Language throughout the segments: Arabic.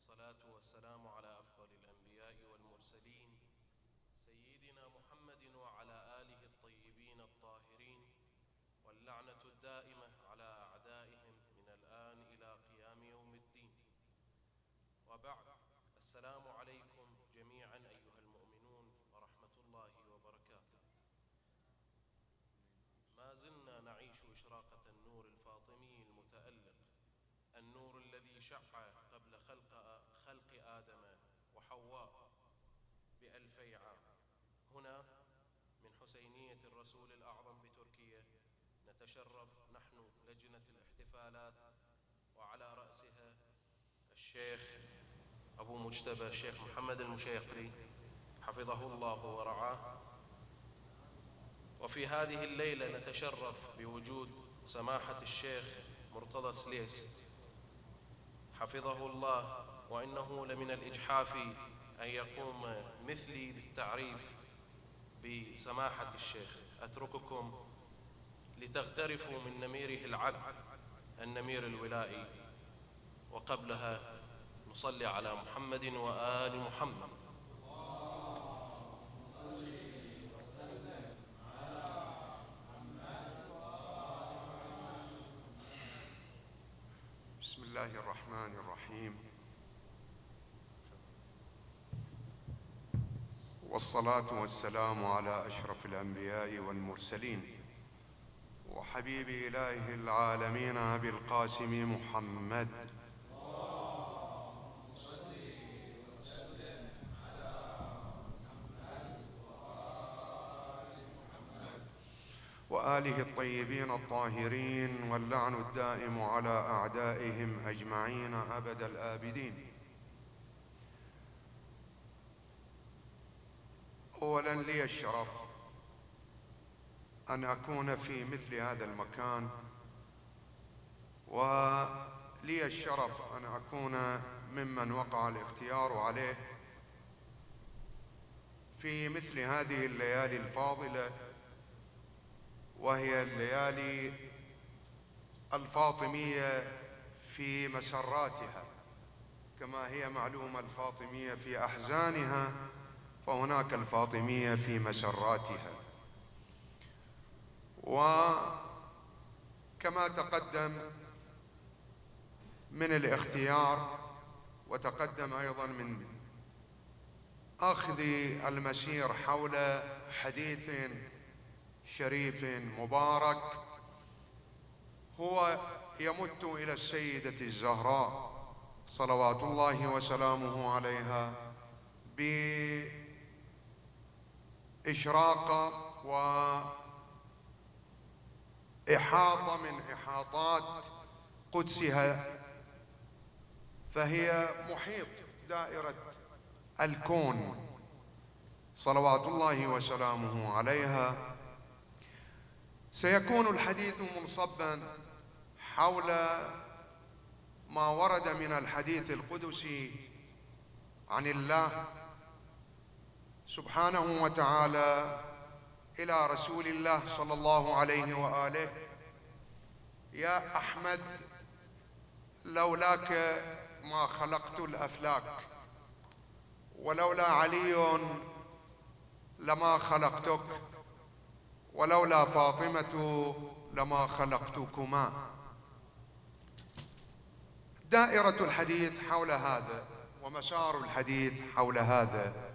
والصلاة والسلام على أفضل الأنبياء والمرسلين سيدنا محمد وعلى آله الطيبين الطاهرين، واللعنة الدائمة على أعدائهم من الآن إلى قيام يوم الدين. وبعد، السلام عليكم جميعا أيها المؤمنون ورحمة الله وبركاته. ما زلنا نعيش إشراقة النور الفاطمي المتألق، النور الذي شع قبل خلق آدم وحواء ب2000 عام. هنا من حسينية الرسول الأعظم بتركيا نتشرف نحن لجنة الاحتفالات، وعلى رأسها الشيخ أبو مجتبى الشيخ محمد المشيقري حفظه الله ورعاه. وفي هذه الليلة نتشرف بوجود سماحة الشيخ مرتضى سليس حفظه الله، وإنه لمن الإجحاف أن يقوم مثلي بالتعريف بسماحة الشيخ. أترككم لتغترفوا من نميره العذب النمير الولائي، وقبلها نصلي على محمد وآل محمد. بسم الله الرحمن الرحيم، والصلاة والسلام على أشرف الأنبياء والمرسلين وحبيب إله العالمين أبي القاسم محمد، وآله الطيبين الطاهرين، واللعن الدائم على أعدائهم أجمعين أبد الآبدين. أولاً لي الشرف أن أكون في مثل هذا المكان، ولي الشرف أن أكون ممن وقع الاختيار عليه في مثل هذه الليالي الفاضلة، وهي الليالي الفاطمية في مسراتها. كما هي معلومة الفاطمية في أحزانها، فهناك الفاطمية في مسراتها. وكما تقدم من الاختيار، وتقدم أيضا من أخذ المسير حول حديث شريف مبارك هو يمت إلى السيدة الزهراء صلوات الله وسلامه عليها بإشراقة وإحاطة من إحاطات قدسها، فهي محيط دائرة الكون صلوات الله وسلامه عليها. سيكون الحديث منصبا حول ما ورد من الحديث القدسي عن الله سبحانه وتعالى إلى رسول الله صلى الله عليه وآله: يا أحمد، لولاك ما خلقت الأفلاك، ولولا علي لما خلقتك، ولولا فاطمة لما خلقتكما. دائرة الحديث حول هذا، ومسار الحديث حول هذا.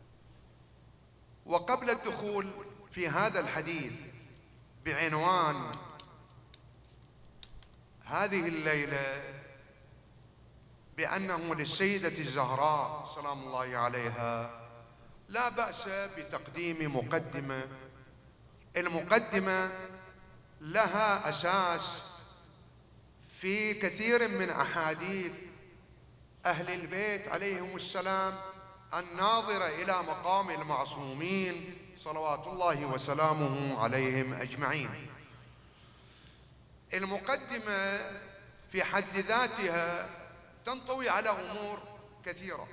وقبل الدخول في هذا الحديث بعنوان هذه الليلة بأنه للسيدة الزهراء سلام الله عليها، لا بأس بتقديم مقدمة. المقدمة لها أساس في كثير من أحاديث أهل البيت عليهم السلام الناظرة إلى مقام المعصومين صلوات الله وسلامه عليهم أجمعين. المقدمة في حد ذاتها تنطوي على أمور كثيرة،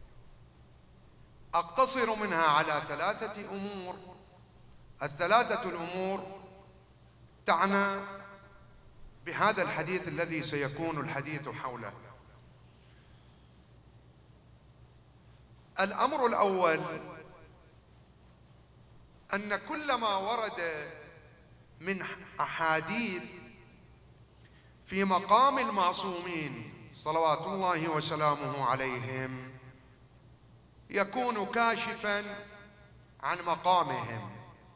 أقتصر منها على 3 أمور. ال3 الأمور تعنى بهذا الحديث الذي سيكون الحديث حوله. الأمر الأول أن كل ما ورد من أحاديث في مقام المعصومين صلوات الله وسلامه عليهم يكون كاشفا عن مقامهم،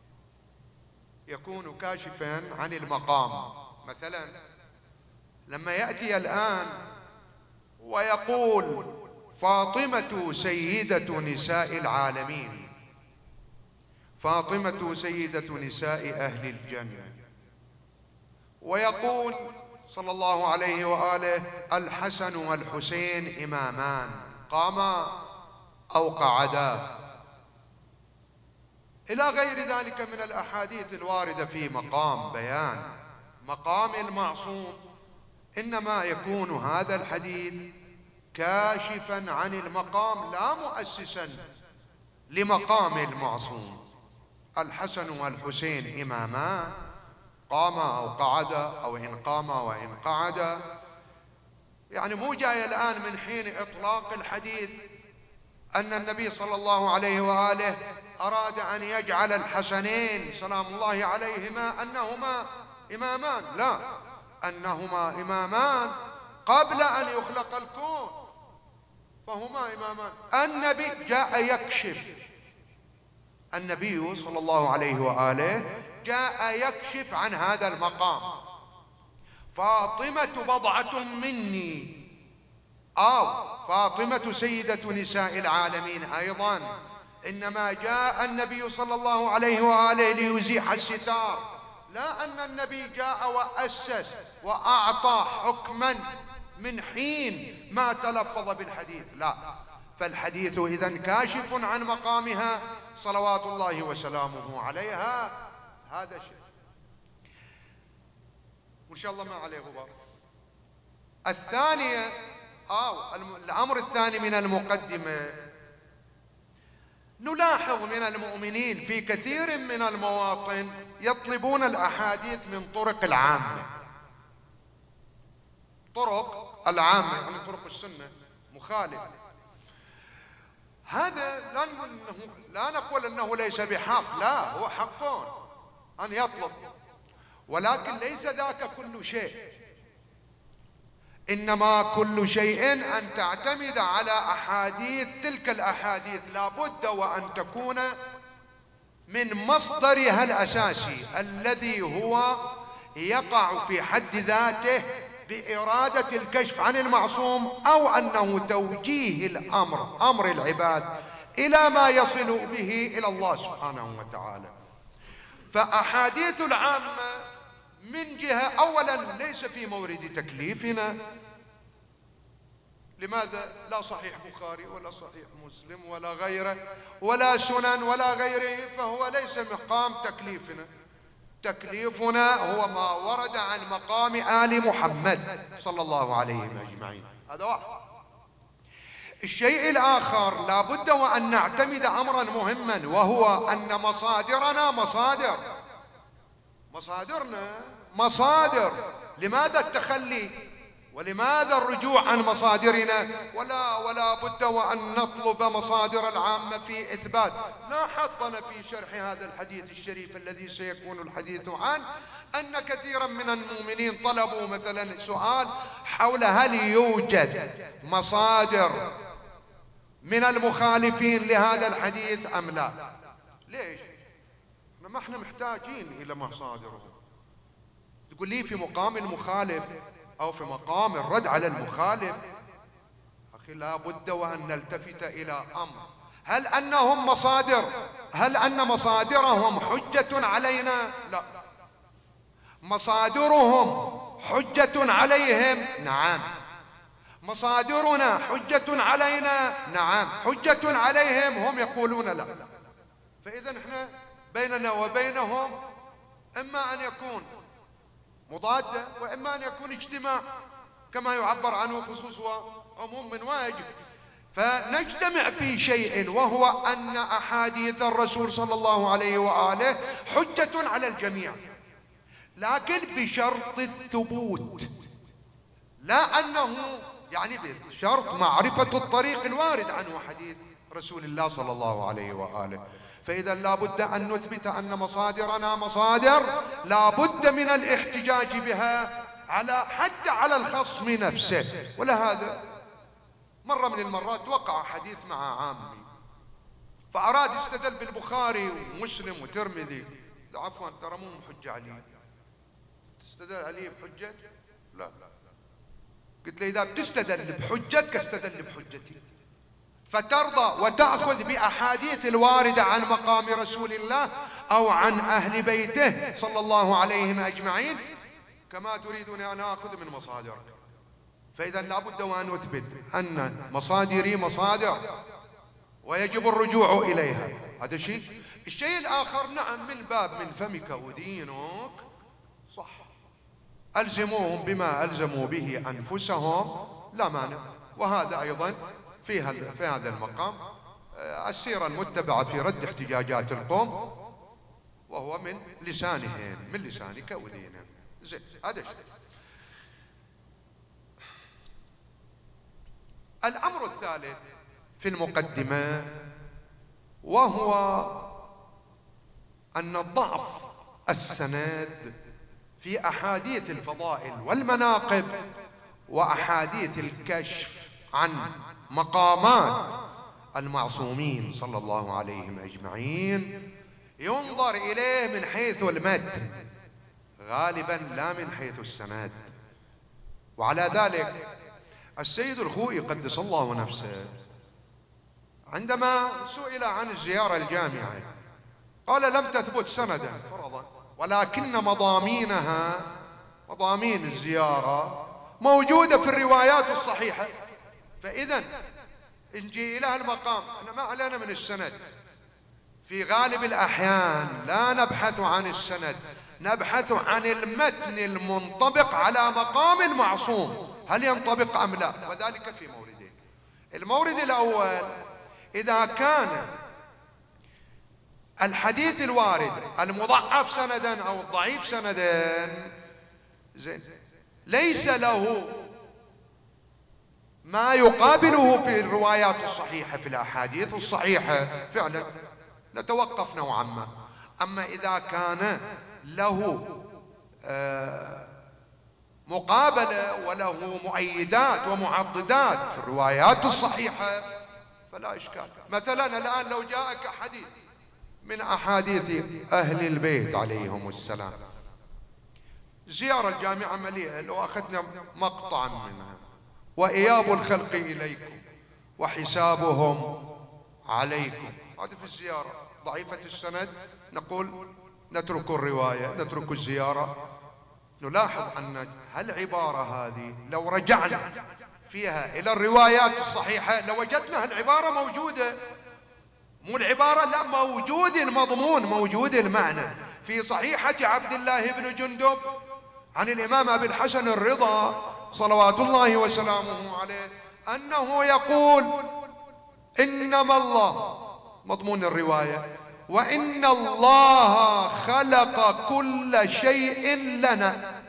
يكون كاشفا عن المقام. مثلا لما يأتي الآن ويقول فاطمة سيدة نساء العالمين، فاطمة سيدة نساء أهل الجنة، ويقول صلى الله عليه وآله الحسن والحسين إمامان قاما أو قعدا، إلى غير ذلك من الأحاديث الواردة في مقام بيان مقام المعصوم، إنما يكون هذا الحديث كاشفا عن المقام لا مؤسسا لمقام المعصوم. الحسن والحسين إمامان قاما أو قعدا، أو إن قاما وإن قعدا، يعني مو جاي الآن من حين إطلاق الحديث أن النبي صلى الله عليه وآله أراد أن يجعل الحسنين سلام الله عليهما أنهما إمامان، لا، أنهما إمامان قبل أن يخلق الكون، فهما إمامان. النبي جاء يكشف، النبي صلى الله عليه وآله جاء يكشف عن هذا المقام. فاطمة بضعة مني، أو فاطمة سيدة نساء العالمين أيضا، إنما جاء النبي صلى الله عليه وآله ليزيح الستار، لا أن النبي جاء وأسس وأعطى حكما من حين ما تلفظ بالحديث، لا. فالحديث إذن كاشف عن مقامها صلوات الله وسلامه عليها، هذا شيء وإن شاء الله ما عليه غبار. الثانية أو الأمر الثاني من المقدمة، نلاحظ من المؤمنين في كثير من المواطن يطلبون الأحاديث من طرق العامة، طرق العامة يعني طرق السنة مخالفة. هذا لا نقول أنه ليس بحق، لا، هو حق أن يطلب، ولكن ليس ذاك كل شيء، إنما كل شيء أن تعتمد على أحاديث، تلك الأحاديث لابد وأن تكون من مصدرها الأساسي الذي هو يقع في حد ذاته بإرادة الكشف عن المعصوم، أو أنه توجيه الأمر، أمر العباد إلى ما يصل به إلى الله سبحانه وتعالى. فأحاديث العامة من جهة أولا ليس في مورد تكليفنا، لماذا؟ لا صحيح بخاري ولا صحيح مسلم ولا غيره ولا سنن ولا غيره، فهو ليس مقام تكليفنا. تكليفنا هو ما ورد عن مقام آل محمد صلى الله عليه أجمعين، هذا واحد. الشيء الآخر لا بد وأن نعتمد أمرا مهما، وهو أن مصادرنا مصادرنا مصادر. لماذا التخلي ولماذا الرجوع عن مصادرنا؟ ولا بد وأن نطلب مصادر العامة في إثبات. لاحظنا في شرح هذا الحديث الشريف الذي سيكون الحديث عنه أن كثيرا من المؤمنين طلبوا مثلا سؤال حول هل يوجد مصادر من المخالفين لهذا الحديث أم لا. ليش؟ ما احنا محتاجين إلى مصادرهم. تقول لي في مقام المخالف أو في مقام الرد على المخالف، أخي لا بد وأن نلتفت إلى أمر، هل أنهم مصادر؟ هل أن مصادرهم حجة علينا؟ لا. مصادرهم حجة عليهم؟ نعم. مصادرنا حجة علينا؟ نعم. حجة عليهم؟ هم يقولون لا. فإذا احنا بيننا وبينهم إما أن يكون مضادة وإما أن يكون اجتماع، كما يعبر عنه خصوص وعموم من واجب. فنجتمع في شيء، وهو أن أحاديث الرسول صلى الله عليه وآله حجة على الجميع، لكن بشرط الثبوت، لا أنه يعني بشرط معرفة الطريق الوارد عنه حديث رسول الله صلى الله عليه وآله. فإذا لا بد أن نثبت أن مصادرنا مصادر لا بد من الاحتجاج بها حتى على الخصم نفسه. ولهذا مرة من المرات وقع حديث مع عامي فأراد يستدل بالبخاري ومسلم وترمذي. عفوا ترى مو حجة علي، تستدل علي بحجة؟ لا. قلت له إذا بتستدل بحجتك استدل بحجتي، فترضى وتأخذ بأحاديث الواردة عن مقام رسول الله أو عن أهل بيته صلى الله عليهم أجمعين كما تريدون أن آخذ من مصادرك. فإذا لا بد وأن أثبت أن مصادري مصادر ويجب الرجوع إليها. هذا شيء. الشيء الآخر نعم من باب من فمك أدينك، صح، ألزموهم بما ألزموا به أنفسهم لا مانع. وهذا أيضا في هذا المقام السيرة المتبعة في رد احتجاجات القوم، وهو من لسانهم، من لسانك ودينهم. زين، هذا الشيء. الأمر الثالث في المقدمة وهو أن ضعف السند في أحاديث الفضائل والمناقب وأحاديث الكشف عن مقامات المعصومين صلى الله عليهم أجمعين ينظر إليه من حيث المتن غالبا لا من حيث السند. وعلى ذلك السيد الخوئي قدس الله نفسه عندما سئل عن الزيارة الجامعة قال لم تثبت سندا فرضا، ولكن مضامينها، مضامين الزيارة موجودة في الروايات الصحيحة. فإذا نجي إلى المقام احنا ما علينا من السند. في غالب الأحيان لا نبحث عن السند، نبحث عن المتن المنطبق على مقام المعصوم، هل ينطبق أم لا؟ وذلك في موردين. المورد الأول إذا كان الحديث الوارد المضعف سندا أو الضعيف سندا زين ليس له ما يقابله في الروايات الصحيحة، في الأحاديث الصحيحة فعلا نتوقف نوعا ما. أما إذا كان له مقابلة وله مؤيدات ومعضدات في الروايات الصحيحة فلا إشكال. مثلا الآن لو جاءك حديث من أحاديث أهل البيت عليهم السلام، زيارة الجامعة مليئة، لو أخذنا مقطعا منها: وإياب الخلق إليكم وحسابهم عليكم، هذه في الزيارة ضعيفة السند، نقول نترك الرواية، نترك الزيارة. نلاحظ أن هالعبارة هذه لو رجعنا فيها إلى الروايات الصحيحة لوجدنا هالعبارة موجودة، مو العبارة لا، موجود المضمون، موجود المعنى. في صحيحة عبد الله بن جندب عن الإمام أبي الحسن الرضا صلوات الله وسلامه عليه أنه يقول: إنما الله، مضمون الرواية، وإن الله خلق كل شيء لنا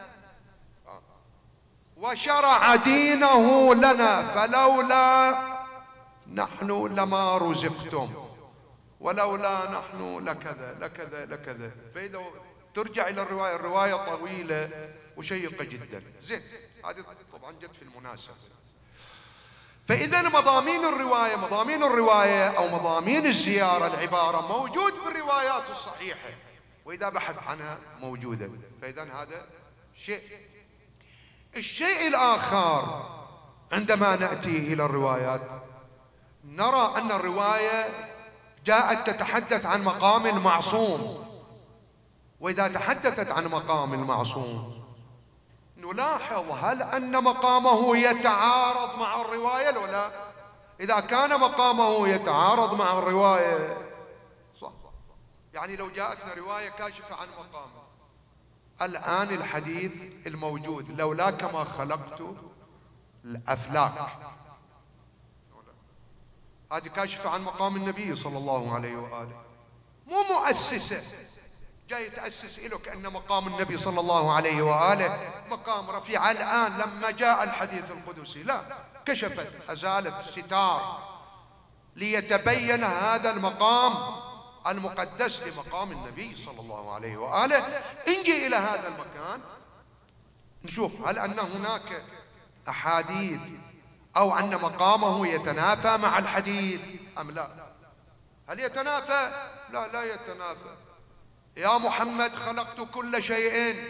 وشرع دينه لنا، فلولا نحن لما رزقتم، ولولا نحن لكذا لكذا لكذا. فإذا ترجع إلى الرواية، الرواية طويلة وشيقة جدا. زين، هذه طبعا جت في المناسبة. فإذا مضامين الرواية أو مضامين الزيارة العبارة موجود في الروايات الصحيحة، وإذا بحث عنها موجودة. فإذا هذا شيء. الشيء الآخر عندما نأتي إلى الروايات نرى أن الرواية جاءت تتحدث عن مقام المعصوم، وإذا تحدثت عن مقام المعصوم نلاحظ هل أن مقامه يتعارض مع الرواية لو لا. إذا كان مقامه يتعارض مع الرواية صح، يعني لو جاءتنا رواية كاشفة عن مقامه، الآن الحديث الموجود لولاك ما خلقت الأفلاك، هذه كاشفة عن مقام النبي صلى الله عليه وآله، مو مؤسسة جاي تأسس له كأن مقام النبي صلى الله عليه وآله مقام رفيع. الآن لما جاء الحديث القدسي لا، كشفت، أزالت الستار ليتبين هذا المقام المقدس لمقام النبي صلى الله عليه وآله. نجي إلى هذا المكان نشوف هل أن هناك أحاديث أو أن مقامه يتنافى مع الحديث أم لا. هل يتنافى؟ لا، لا يتنافى. يا محمد خلقت كل شيء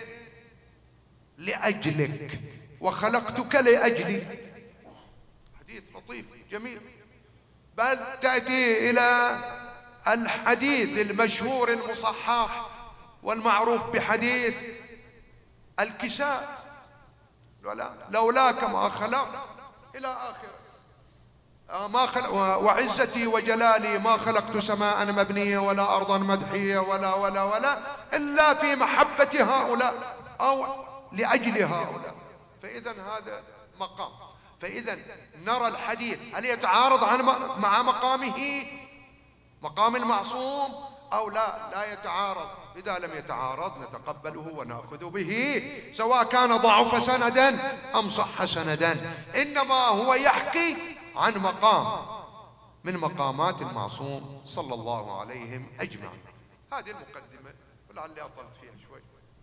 لأجلك وخلقتك لأجلي. حديث لطيف جميل. بل تأتي إلى الحديث المشهور المصحح والمعروف بحديث الكساء، لولاك ما خلق إلى آخره. ما خلق وعزتي وجلالي ما خلقت سماء مبنية ولا أرضا مدحية ولا إلا في محبة هؤلاء أو لأجل هؤلاء. فإذا هذا مقام. فإذا نرى الحديث هل يتعارض مع مقامه، مقام المعصوم، أو لا يتعارض. إذا لم يتعارض نتقبله ونأخذ به سواء كان ضعف سندا أم صح سندا، إنما هو يحكي عن مقام من مقامات المعصوم صلى الله عليهم أجمعين. هذه المقدمة ولعلي أطلت فيها شوي.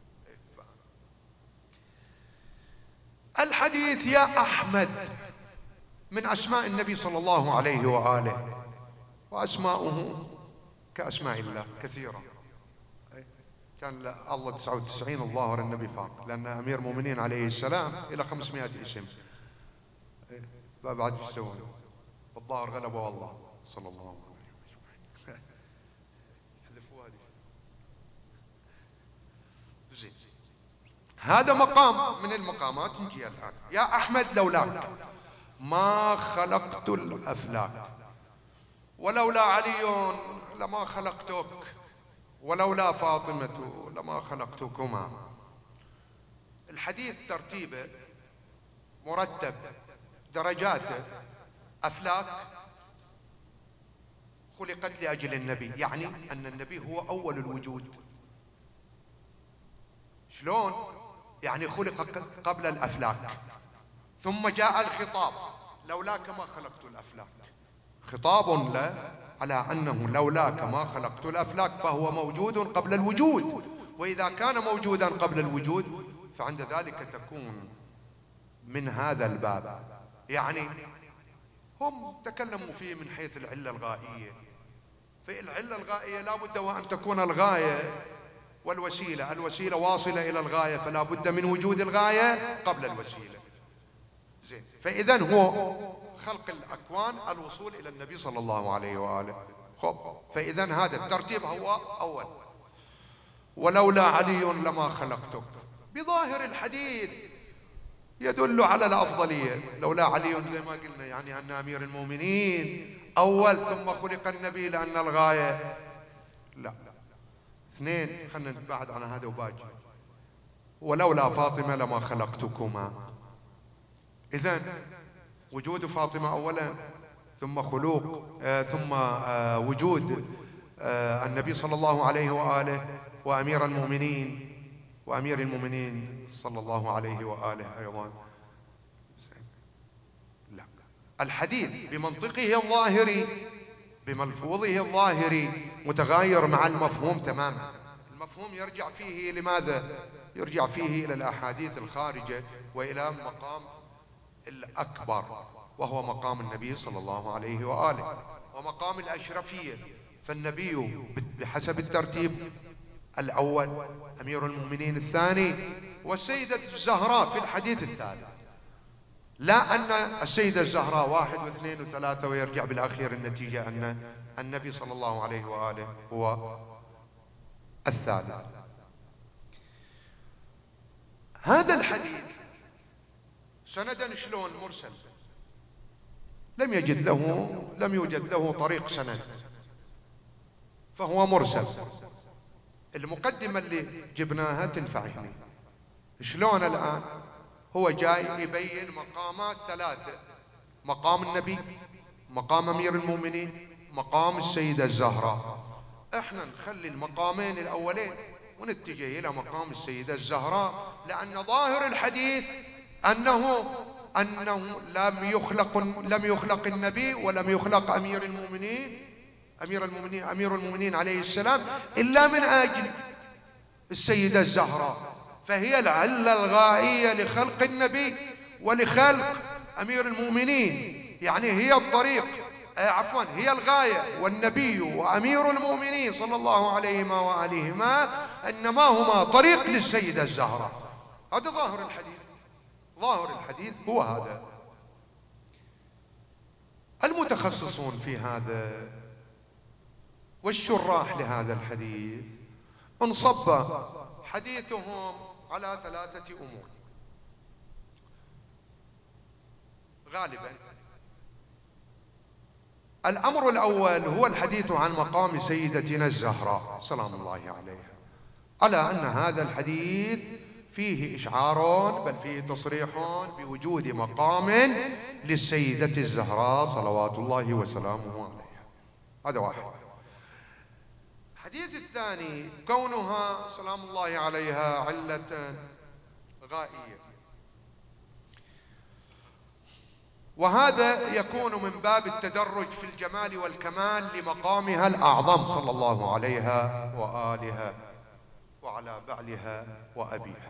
الحديث يا أحمد من أسماء النبي صلى الله عليه وآله، وأسماؤه كأسماء الله كثيرة. كان الله 99 الظاهر النبي فاق، لأن أمير المؤمنين عليه السلام إلى 500 اسم. بعد ايش سوى؟ الظاهر غلبه والله صلى الله عليه وسلم. حذفوا هذه. زين، هذا مقام من المقامات. نجي الآن يا أحمد لولاك ما خلقت الأفلاك، ولولا علي لما خلقتك، ولولا فاطمة لما خلقتكما. الحديث ترتيبه مرتب، درجاته. أفلاك خلقت لأجل النبي، يعني أن النبي هو أول الوجود. شلون؟ يعني خلق قبل الأفلاك، ثم جاء الخطاب لولاك ما خلقت الأفلاك، خطاب له على أنه لولاك ما خلقت الأفلاك، فهو موجود قبل الوجود. وإذا كان موجودا قبل الوجود فعند ذلك تكون من هذا الباب. يعني هم تكلموا فيه من حيث العلة الغائية. في العلة الغائية لا بد وأن تكون الغاية والوسيلة، الوسيلة واصلة إلى الغاية، فلا بد من وجود الغاية قبل الوسيلة. زين، فإذا هو خلق الأكوان الوصول إلى النبي صلى الله عليه وآله. خب، فإذا هذا الترتيب هو أول. ولولا علي لما خلقتك، بظاهر الحديث يدل على الأفضلية. لولا علي زي ما قلنا يعني أن أمير المؤمنين أول، ثم خلق النبي لأن الغاية. لا، اثنين، خلنا نبعد عن هذا وباجي. ولولا فاطمة لما خلقتكما. إذن وجود فاطمة أولا، ثم خلوق، ثم وجود النبي صلى الله عليه وآله وأمير المؤمنين صلى الله عليه وآله أيضا. لا، الحديث بمنطقه الظاهري بملفوظه الظاهري متغاير مع المفهوم تماما. المفهوم يرجع فيه لماذا؟ يرجع فيه إلى الأحاديث الخارجة وإلى مقام الأكبر، وهو مقام النبي صلى الله عليه وآله ومقام الأشرفية. فالنبي بحسب الترتيب الأول، أمير المؤمنين الثاني، والسيدة الزهراء في الحديث الثالث. لا أن السيدة الزهراء واحد واثنين وثلاثة ويرجع بالأخير النتيجة أن النبي صلى الله عليه وآله هو الثالث. هذا الحديث سندا شلون؟ مرسل، لم يوجد له طريق سند، فهو مرسل. المقدمة اللي جبناها تنفعني. شلون الآن؟ هو جاي يبين مقامات ثلاثة: مقام النبي، مقام أمير المؤمنين، مقام السيدة الزهراء. احنا نخلي المقامين الأولين ونتجه إلى مقام السيدة الزهراء، لأن ظاهر الحديث أنه لم يخلق النبي ولم يخلق أمير المؤمنين عليه السلام إلا من أجل السيدة الزهراء، فهي العلة الغائية لخلق النبي ولخلق أمير المؤمنين، يعني هي الطريق، هي الغاية، والنبي وأمير المؤمنين صلى الله عليهما وآلهما إنما هما طريق للسيدة الزهراء. هذا ظاهر الحديث، ظاهر الحديث هو هذا. المتخصصون في هذا والشراح لهذا الحديث انصب حديثهم على 3 أمور غالبا. الأمر الأول هو الحديث عن مقام سيدتنا الزهراء سلام الله عليها، على أن هذا الحديث فيه إشعار بل فيه تصريح بوجود مقام للسيدة الزهراء صلوات الله وسلامه عليها. هذا واحد. الحديث الثاني كونها سلام الله عليها علة غائية، وهذا يكون من باب التدرج في الجمال والكمال لمقامها الأعظم صلى الله عليها وآلها وعلى بعلها وأبيها.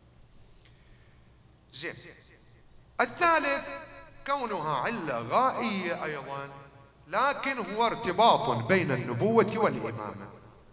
زين. الثالث كونها علة غائية أيضا، لكن هو ارتباط بين النبوة والإمامة،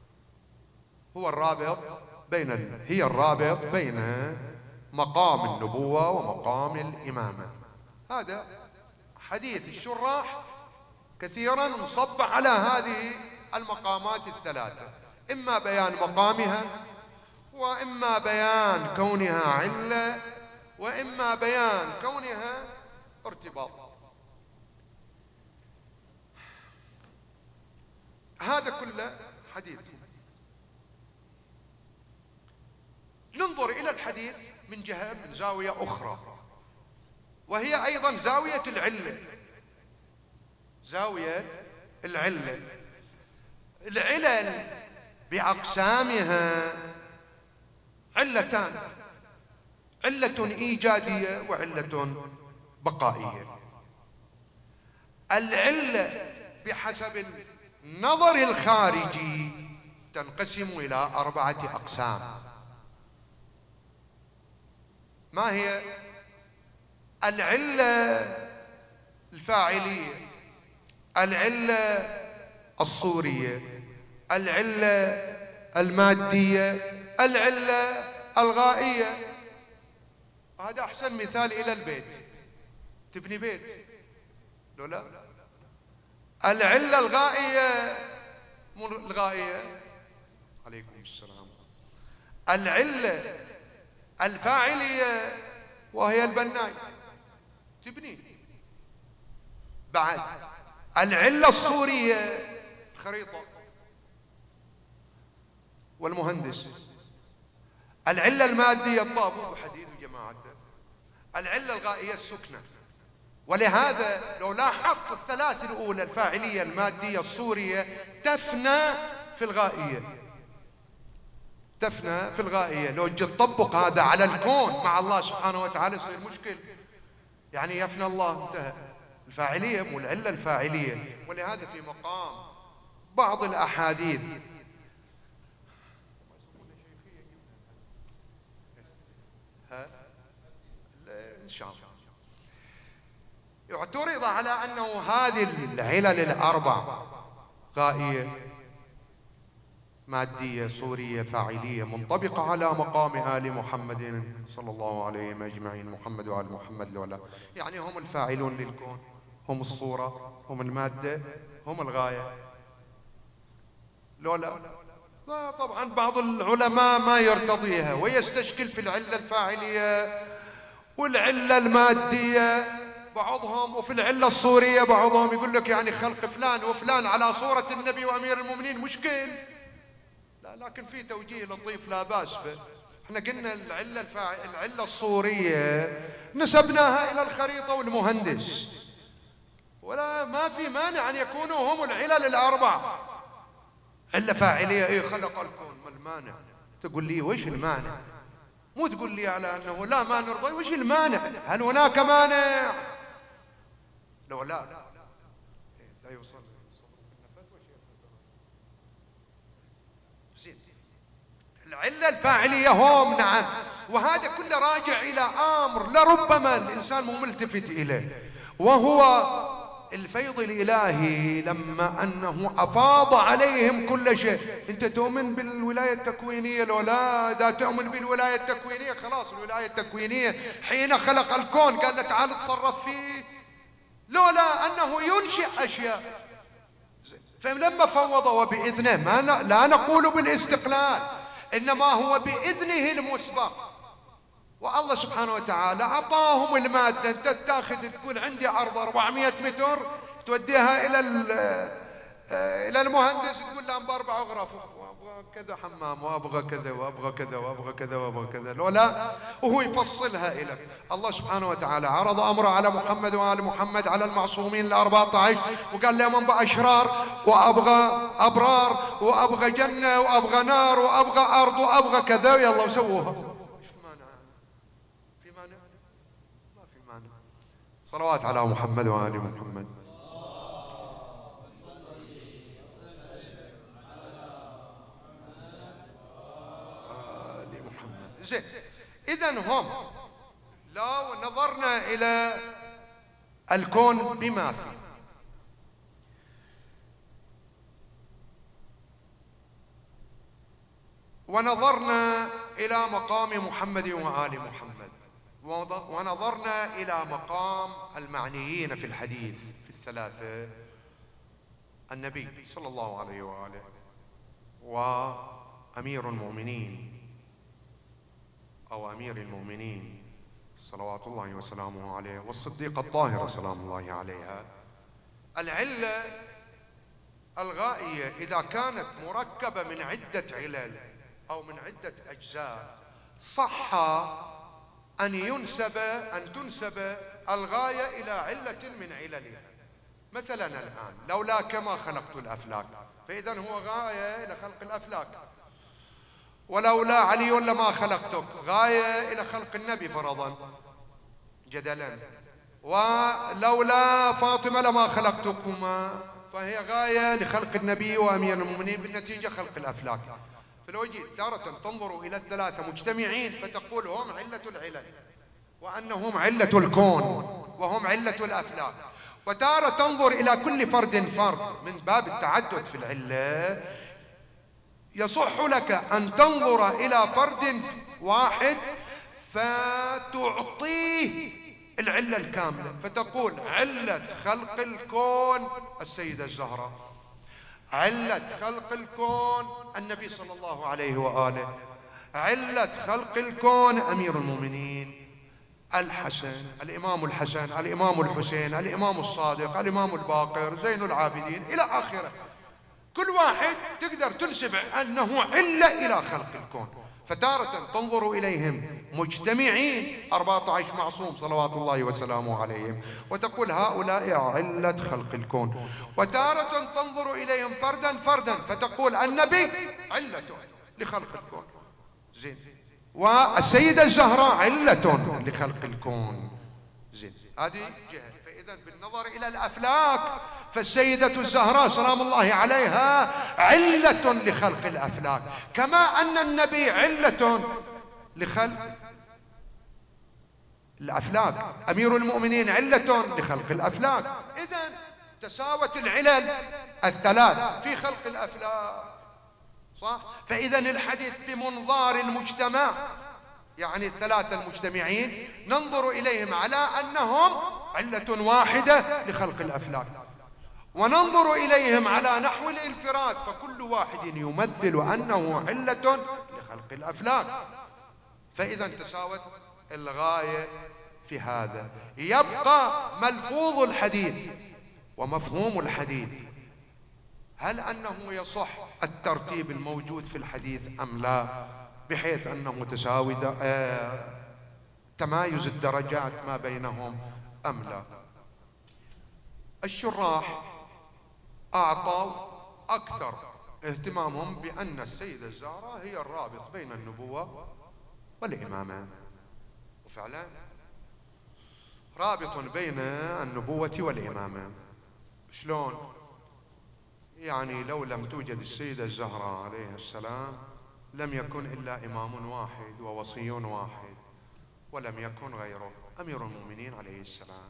هي الرابط بين مقام النبوة ومقام الإمامة. هذا حديث الشراح كثيرا مصب على هذه المقامات الثلاثة، إما بيان مقامها، وإما بيان كونها علة، وإما بيان كونها ارتباط. هذا كله حديث. ننظر إلى الحديث من جهة، من زاوية أخرى، وهي أيضا زاوية العلة. زاوية العلة، العلل بأقسامها علتان: علة إيجادية وعلة بقائية. العلة بحسب النظر الخارجي تنقسم إلى 4 أقسام. ما هي؟ العلة الفاعلية، العلة الصورية، العلة المادية، العلة الغائية. هذا أحسن مثال إلى البيت. تبني بيت لو لا، العلة الغائية، مو الغائية، عليكم السلام، العلة الفاعلية وهي البناي تبني. بعد العلة الصورية الخريطة والمهندس، العلة المادية الطابور وحديد وجماعته، العلة الغائية السكنة. ولهذا لو لاحظت الثلاث الأولى الفاعلية المادية الصورية تفنى في الغائية، تفنى في الغائية. لو جيت تطبق هذا على الكون مع الله سبحانه وتعالى يصير مشكل، يعني يفنى الله، انتهى. الفاعلية مو العلة الفاعلية. ولهذا في مقام بعض الأحاديث إن شاء الله اعترض على أنه هذه العلل ال4 غائية مادية صورية فاعلية منطبقة على مقام آل محمد صلى الله عليهم أجمعين، محمد وآل محمد لولا، يعني هم الفاعلون للكون، هم الصورة، هم المادة، هم الغاية لولا. طبعا بعض العلماء ما يرتضيها ويستشكل في العلة الفاعلية والعلة المادية بعضهم، وفي العلة الصورية بعضهم يقول لك يعني خلق فلان وفلان على صورة النبي وأمير المؤمنين مشكل. لا، لكن في توجيه لطيف لا بأس به. احنا قلنا العلة الصورية نسبناها إلى الخريطة والمهندس، ولا ما في مانع أن يكونوا هم العلل ال4. علة فاعلية خلق الكون، ما المانع؟ تقول لي وش المانع؟ مو تقول لي على أنه لا ما نرضى، وش المانع؟ هل هناك مانع؟ لو لا يوصل زين. العلة الفاعلية هم، نعم، وهذا كله راجع إلى أمر لربما الإنسان مو ملتفت إليه، وهو الفيض الإلهي لما أنه أفاض عليهم كل شيء. أنت تؤمن بالولاية التكوينية لو لا؟ إذا تؤمن بالولاية التكوينية خلاص، الولاية التكوينية حين خلق الكون قال له تعال تصرف فيه، لولا أنه ينشئ أشياء. فلما فوض وبإذنه، لا نقول بالاستقلال، إنما هو بإذنه المسبق. والله سبحانه وتعالى أعطاهم المادة. أنت تاخذ تقول عندي عرض 400 متر، توديها إلى المهندس، تقول له بأربع غرف، وأبغى كذا حمام، وأبغى كذا وأبغى كذا وأبغى كذا وأبغى كذا، لو لا وهو يفصلها لك. الله سبحانه وتعالى عرض أمره على محمد وآل محمد، على المعصومين ال14، وقال لهم أبغى أشرار وأبغى أبرار وأبغى جنة وأبغى نار وأبغى أرض وأبغى كذا، يلا وسووها. صلوات على محمد وآل محمد. آل محمد. زين، إذن هم لو نظرنا إلى الكون بما فيه، ونظرنا إلى مقام محمد وآل محمد، ونظرنا إلى مقام المعنيين في الحديث في الثلاثة، النبي صلى الله عليه وآله، وأمير المؤمنين أو أمير المؤمنين صلوات الله وسلامه عليه، والصديقة الطاهرة سلام الله عليها. العلة الغائية إذا كانت مركبة من عدة علل أو من عدة أجزاء، صح أن تنسب الغاية إلى علة من عللها. مثلا الآن لولاك ما خلقت الأفلاك، فإذا هو غاية إلى خلق الأفلاك. ولولا علي لما خلقتك، غاية إلى خلق النبي فرضا جدلا. ولولا فاطمة لما خلقتكما، فهي غاية لخلق النبي وأمير المؤمنين، بالنتيجة خلق الأفلاك. فلو جيت تارة تنظر إلى الثلاثة مجتمعين فتقول هم علة العلل، وأنهم علة الكون وهم علة الأفلاك. وتارة تنظر إلى كل فرد فرد من باب التعدد في العلة، يصح لك أن تنظر إلى فرد واحد فتعطيه العلة الكاملة، فتقول علة خلق الكون السيدة الزهراء، علة خلق الكون النبي صلى الله عليه وآله، علة خلق الكون أمير المؤمنين الحسن، الإمام الحسن، الإمام الحسين، الإمام الصادق، الإمام الباقر، زين العابدين إلى آخره. كل واحد تقدر تنسب أنه علة إلى خلق الكون. فتارة تنظر إليهم مجتمعين 14 معصوم صلوات الله وسلامه عليهم وتقول هؤلاء علة خلق الكون، وتارة تنظر إليهم فردا فردا فتقول النبي علة لخلق الكون. زين، والسيدة الزهراء علة لخلق الكون. زين، هذه جهة. فإذا بالنظر إلى الأفلاك فالسيدة الزهراء سلام الله عليها علة لخلق الأفلاك، كما أن النبي علة لخلق الأفلاك، أمير المؤمنين علة لخلق الأفلاك. إذن تساوت العلل الثلاث في خلق الأفلاك، صح؟ فإذا الحديث بمنظار المجتمع، يعني الثلاثة المجتمعين ننظر إليهم على أنهم علة واحدة لخلق الأفلاك، وننظر إليهم على نحو الانفراد، فكل واحد يمثل أنه علة لخلق الأفلاك. فإذا تساوت الغاية في هذا. يبقى ملفوظ الحديث ومفهوم الحديث، هل أنه يصح الترتيب الموجود في الحديث أم لا، بحيث أنه تمايز الدرجات ما بينهم أم لا؟ الشراح أعطوا أكثر اهتمامهم بأن السيدة الزهراء هي الرابط بين النبوة والإمامة، وفعلا رابط بين النبوة والإمامة. شلون؟ يعني لو لم توجد السيدة الزهراء عليها السلام لم يكن إلا إمام واحد ووصي واحد، ولم يكن غيره أمير المؤمنين عليه السلام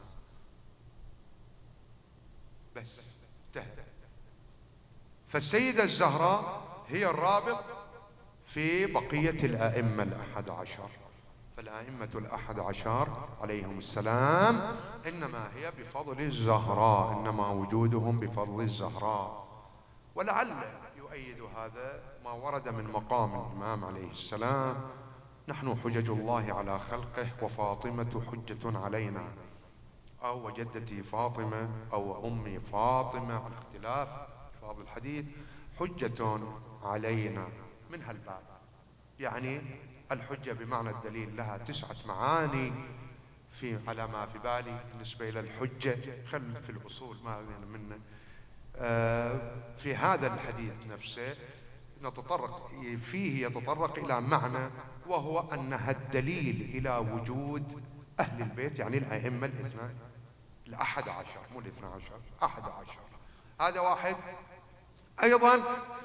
بس انتهى. فالسيدة الزهراء هي الرابط في بقية الأئمة الأحد عشر. فالأئمة الأحد عشر عليهم السلام إنما هي بفضل الزهراء، إنما وجودهم بفضل الزهراء. ولعل يؤيد هذا ما ورد من مقام الإمام عليه السلام: نحن حجج الله على خلقه وفاطمة حجة علينا، أو وجدتي فاطمة أو أمي فاطمة على اختلاف ألفاظ الحديث حجة علينا من هالباب. يعني الحجة بمعنى الدليل لها 9 معاني على ما في بالي بالنسبة إلى الحجة، خل في الأصول ما علينا منه. في هذا الحديث نفسه يتطرق إلى معنى، وهو أنها الدليل إلى وجود أهل البيت، يعني الأئمة الأحد عشر، مو الاثنى عشر، 11. هذا واحد. أيضا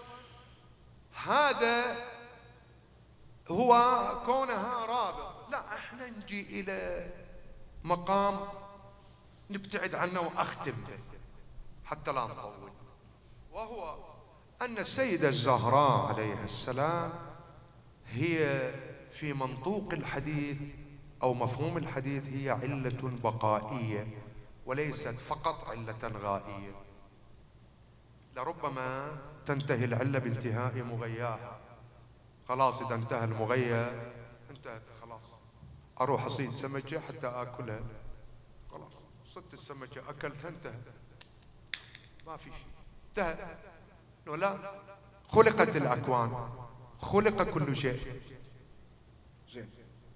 هذا هو كونها رابط. لا، احنا نجي إلى مقام نبتعد عنه وأختم به حتى لا نطول، وهو أن السيدة الزهراء عليها السلام هي في منطوق الحديث أو مفهوم الحديث هي علة بقائية وليست فقط علة غائية. لربما تنتهي العلة بانتهاء مغياها، خلاص إذا انتهى المغيا انتهت خلاص، أروح أصيد سمكة حتى آكلها، خلاص صدت السمكة أكلتها انتهت، ما في شيء، انتهى. لا، خلقت الأكوان، خلق كل شيء زين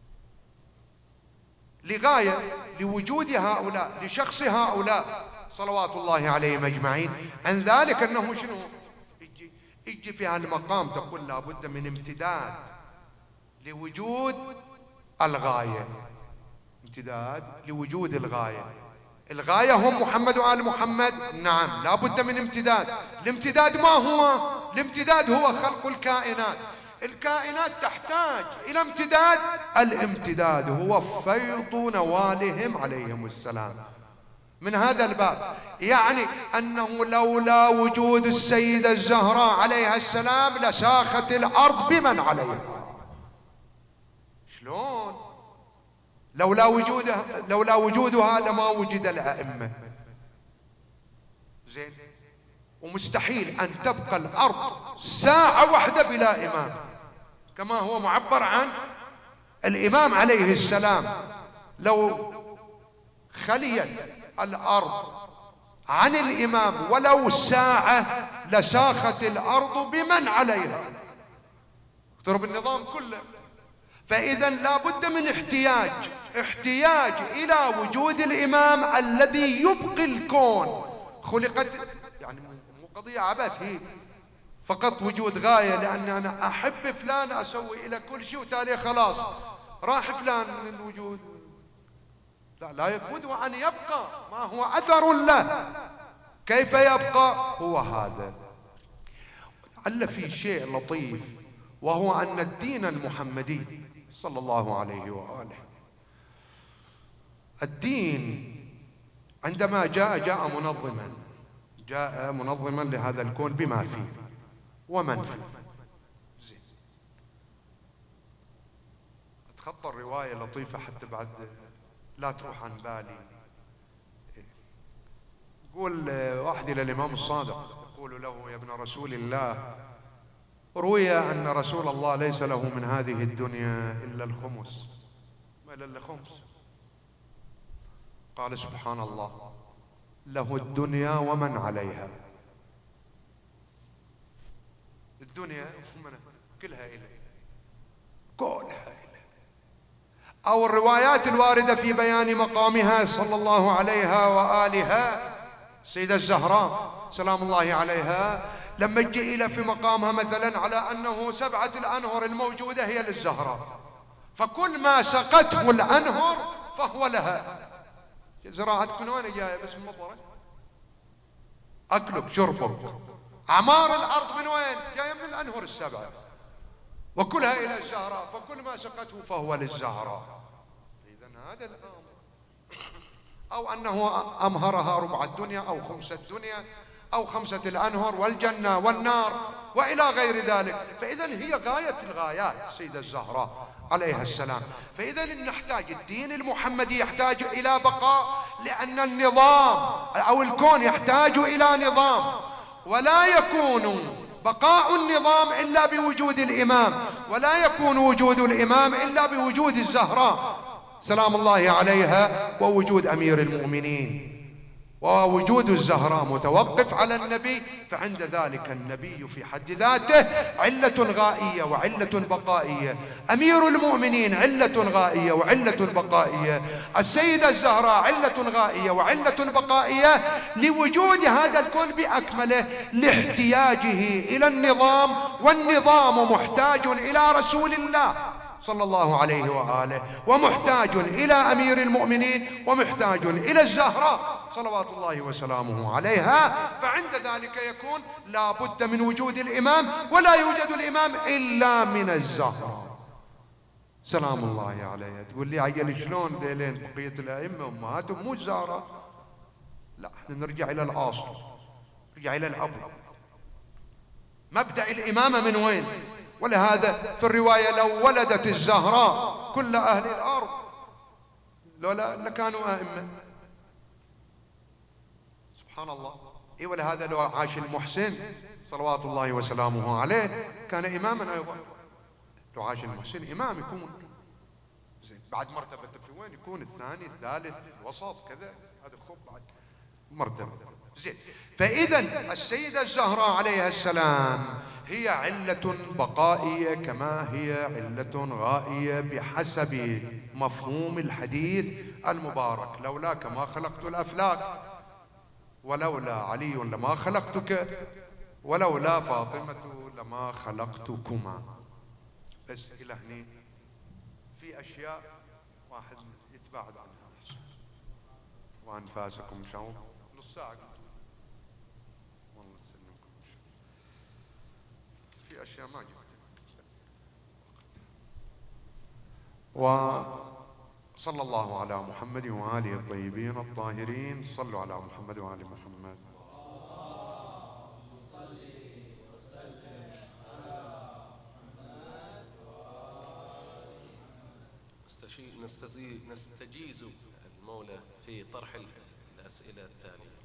لغاية، لوجود هؤلاء، لشخص هؤلاء صلوات الله عليهم أجمعين. عن ذلك أنه شنو يجي في هالمقام تقول لابد من امتداد لوجود الغاية، امتداد لوجود الغاية. الغاية هم محمد وآل محمد، نعم لابد من امتداد. الامتداد ما هو؟ الامتداد هو خلق الكائنات. الكائنات تحتاج إلى امتداد، الامتداد هو فيض نوالهم عليهم السلام. من هذا الباب يعني أنه لولا وجود السيدة الزهراء عليها السلام لساخت الأرض بمن عليها. شلون؟ لولا وجودها لما وجد الأئمة. زين، ومستحيل أن تبقى الأرض ساعة واحدة بلا إمام، كما هو معبر عن الإمام عليه السلام. لو خليت الأرض عن الإمام ولو ساعة لساخت الأرض بمن عليها، اقترب النظام كله. فإذا لا بد من احتياج إلى وجود الإمام الذي يبقي الكون. خلقت يعني مو قضية عبث، هي فقط وجود غاية، لأن أنا أحب فلان أسوي إلى كل شيء وتالي خلاص راح فلان من الوجود. لا يبد أن يبقى، ما هو أثر له، كيف يبقى؟ هو هذا. لعل في شيء لطيف، وهو أن الدين المحمدي صلى الله عليه وآله، الدين عندما جاء منظما لهذا الكون بما فيه ومن فيه. زين، أتخطى الرواية لطيفة حتى بعد لا تروح عن بالي. يقول واحد إلى الإمام الصادق يقول له: يا ابن رسول الله، روي أن رسول الله ليس له من هذه الدنيا إلا الخمس، ما إلا خمس. قال: سبحان الله، له الدنيا ومن عليها. الدنيا كلها إليه، كلها إليه. أو الروايات الواردة في بيان مقامها صلى الله عليها وآلها، السيدة الزهراء سلام الله عليها لما تجي إلى في مقامها مثلا على أنه 7 الأنهر الموجودة هي للزهراء، فكل ما سقته الأنهر فهو لها. زراعتك من وين جاية؟ بس من مطرة، أكلك شربك، أعمار الأرض من وين جاية؟ من الأنهر ال7 وكلها إلى الزهراء، فكل ما سقته فهو للزهراء. إذن هذا الأمر، أو أنه أمهرها ربع الدنيا أو خمس الدنيا أو 5 الأنهر والجنة والنار وإلى غير ذلك. فإذا هي غاية الغايات السيدة الزهراء عليها السلام. فإذا نحتاج، الدين المحمدي يحتاج إلى بقاء، لأن النظام أو الكون يحتاج إلى نظام، ولا يكون بقاء النظام إلا بوجود الإمام، ولا يكون وجود الإمام إلا بوجود الزهراء سلام الله عليها ووجود أمير المؤمنين. ووجود الزهراء متوقف على النبي، فعند ذلك النبي في حد ذاته علة غائية وعلة بقائية، أمير المؤمنين علة غائية وعلة بقائية، السيدة الزهراء علة غائية وعلة بقائية لوجود هذا الكون بأكمله، لاحتياجه إلى النظام، والنظام محتاج إلى رسول الله صلى الله عليه وآله، ومحتاج إلى أمير المؤمنين، ومحتاج إلى الزهراء صلوات الله وسلامه عليها. فعند ذلك يكون لا بد من وجود الإمام، ولا يوجد الإمام إلا من الزهراء سلام الله عليها. تقول لي عيل شلون ذيلين بقية الأئمة أمهاتهم مو الزهراء؟ لا، احنا نرجع إلى الأصل، نرجع إلى الأب. مبدأ الإمامة من وين؟ ولهذا في الرواية لو ولدت الزهراء كل أهل الأرض لولا لكانوا أئمة. سبحان الله. إيه، ولهذا لو عاش المحسن صلوات الله وسلامه عليه كان إماما أيضا. لو عاش المحسن إمام يكون زين، بعد مرتبته في وين يكون؟ الثاني، الثالث، الوسط، كذا. هذا خب بعد مرتبة زين. فإذا السيدة الزهراء عليها السلام هي علة بقائية كما هي علة غائية بحسب مفهوم الحديث المبارك: لولاك ما خلقت الأفلاك، ولولا علي لما خلقتك، ولولا فاطمة لما خلقتكما. بس إلى هني في أشياء واحد يتباعد عنها. وأنفاسكم شوم نص ساعة والله تسلمكم. في أشياء ما جبت. وصلى الله على محمد وآله الطيبين الطاهرين. صلوا على محمد وآل محمد. نستجيز المولى في طرح الأسئلة التالية.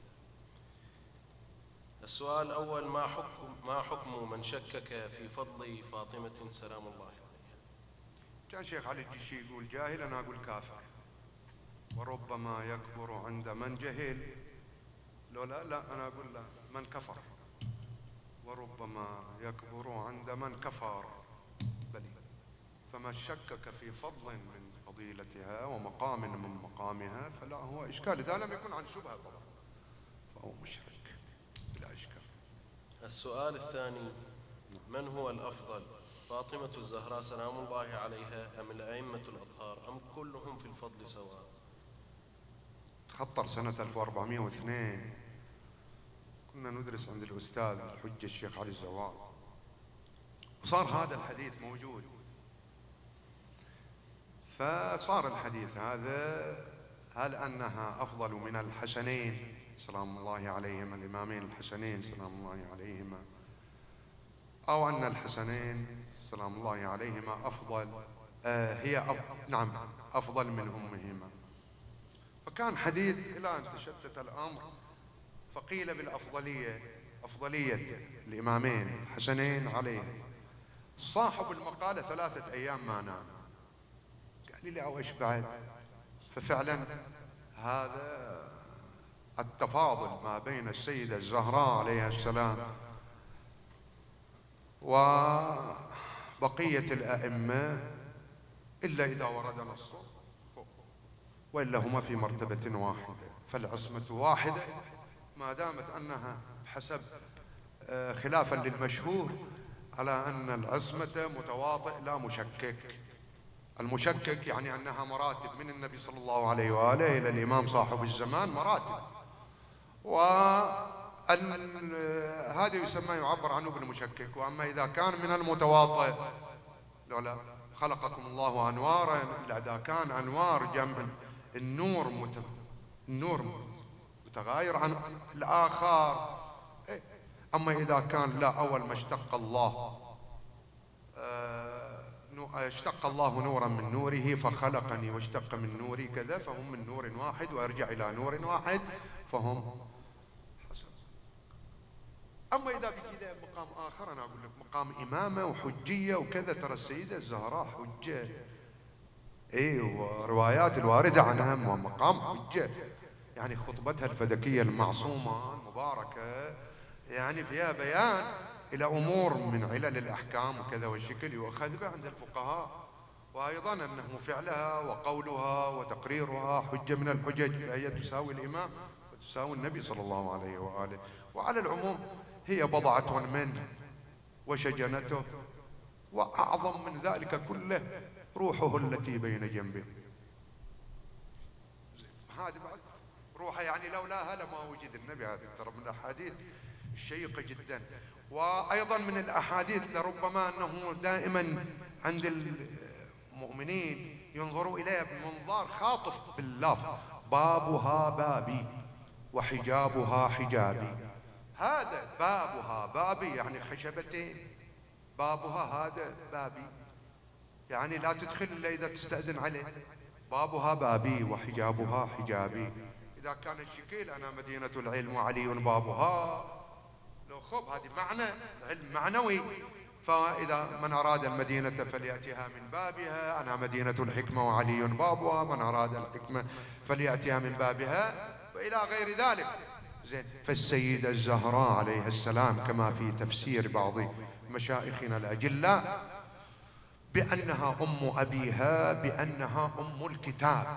السؤال الأول: ما حكم من شكك في فضل فاطمة سلام الله عليها؟ كان شيخ علي الجشي يقول جاهل، أنا أقول كافر، وربما يكبر عند من جهل. لا أنا أقول لا، من كفر، وربما يكبر عند من كفر. بلي، فمن شكك في فضل من فضيلتها ومقام من مقامها فلا هو إشكال، إذا لم يكن عن شبهة طبعا فهو مشرك بلا إشكال. السؤال الثاني: من هو الأفضل، فاطمة الزهراء سلام الله عليها أم الأئمة الأطهار، أم كلهم في الفضل سواء؟ تخطر سنة 1402 كنا ندرس عند الأستاذ الحجة الشيخ علي الزوار، وصار هذا الحديث موجود. فصار الحديث هذا: هل أنها أفضل من الحسنين سلام الله عليهما، الإمامين الحسنين سلام الله عليهما، أو أن الحسنين سلام الله عليهما أفضل، نعم أفضل من أمهما. فكان حديث إلى أن تشتت الأمر، فقيل بالأفضلية، أفضلية الإمامين الحسنين عليه. صاحب المقالة 3 أيام ما نام، قال لي أو إيش بعد. ففعلا هذا التفاضل ما بين السيدة الزهراء عليها السلام وبقية الأئمة، إلا إذا ورد نص، وإلا هما في مرتبة واحدة، فالعصمة واحدة ما دامت أنها حسب خلافا للمشهور على أن العصمة متواطئ لا مشكك. المشكك يعني أنها مراتب من النبي صلى الله عليه وآله إلى الإمام صاحب الزمان، مراتب، هذا يسمى يعبر عنه بالمشكك. وأما إذا كان من المتواطئ لولا خلقكم الله أنوارا، إذا كان أنوار جمع النور متغاير عن الآخر. أما إذا كان لا، أول ما اشتق الله نورا من نوره فخلقني واشتق من نوري كذا، فهم من نور واحد وارجع إلى نور واحد فهم حسن. أما إذا بيجي له مقام آخر، أنا أقول لك مقام إمامة وحجية وكذا، ترى السيدة الزهراء حجة، وروايات الواردة عنها مقام حجة، يعني خطبتها الفدكية المعصومة المباركة يعني فيها بيان إلى أمور من علل الأحكام وكذا، والشكل يؤخذ به عند الفقهاء، وأيضا أنه فعلها وقولها وتقريرها حجة من الحجج، فهي تساوي الإمام وتساوي النبي صلى الله عليه وآله. وعلى العموم هي بضعة منه وشجنته، وأعظم من ذلك كله روحه التي بين جنبه. هذه بعد روحه، يعني لولاها لما وجد النبي. هذه ترى من الأحاديث الشيقة جدا. وأيضا من الأحاديث لربما أنه دائما عند المؤمنين ينظروا إليها بمنظار خاطف باللفظ: بابها بابي وحجابها حجابي. هذا بابها بابي يعني خشبتين، بابها هذا بابي يعني لا تدخل إلا إذا تستأذن عليه. بابها بابي وحجابها حجابي. إذا كان الشكيل أنا مدينة العلم وعلي بابها، لو خب هذه معنى علم معنوي. فإذا من أراد المدينة فليأتها من بابها، أنا مدينة الحكمة وعلي بابها، من أراد الحكمة فليأتها من بابها، وإلى غير ذلك. زين. فالسيدة الزهراء عليها السلام كما في تفسير بعض مشايخنا الأجلاء بأنها أم أبيها، بأنها أم الكتاب،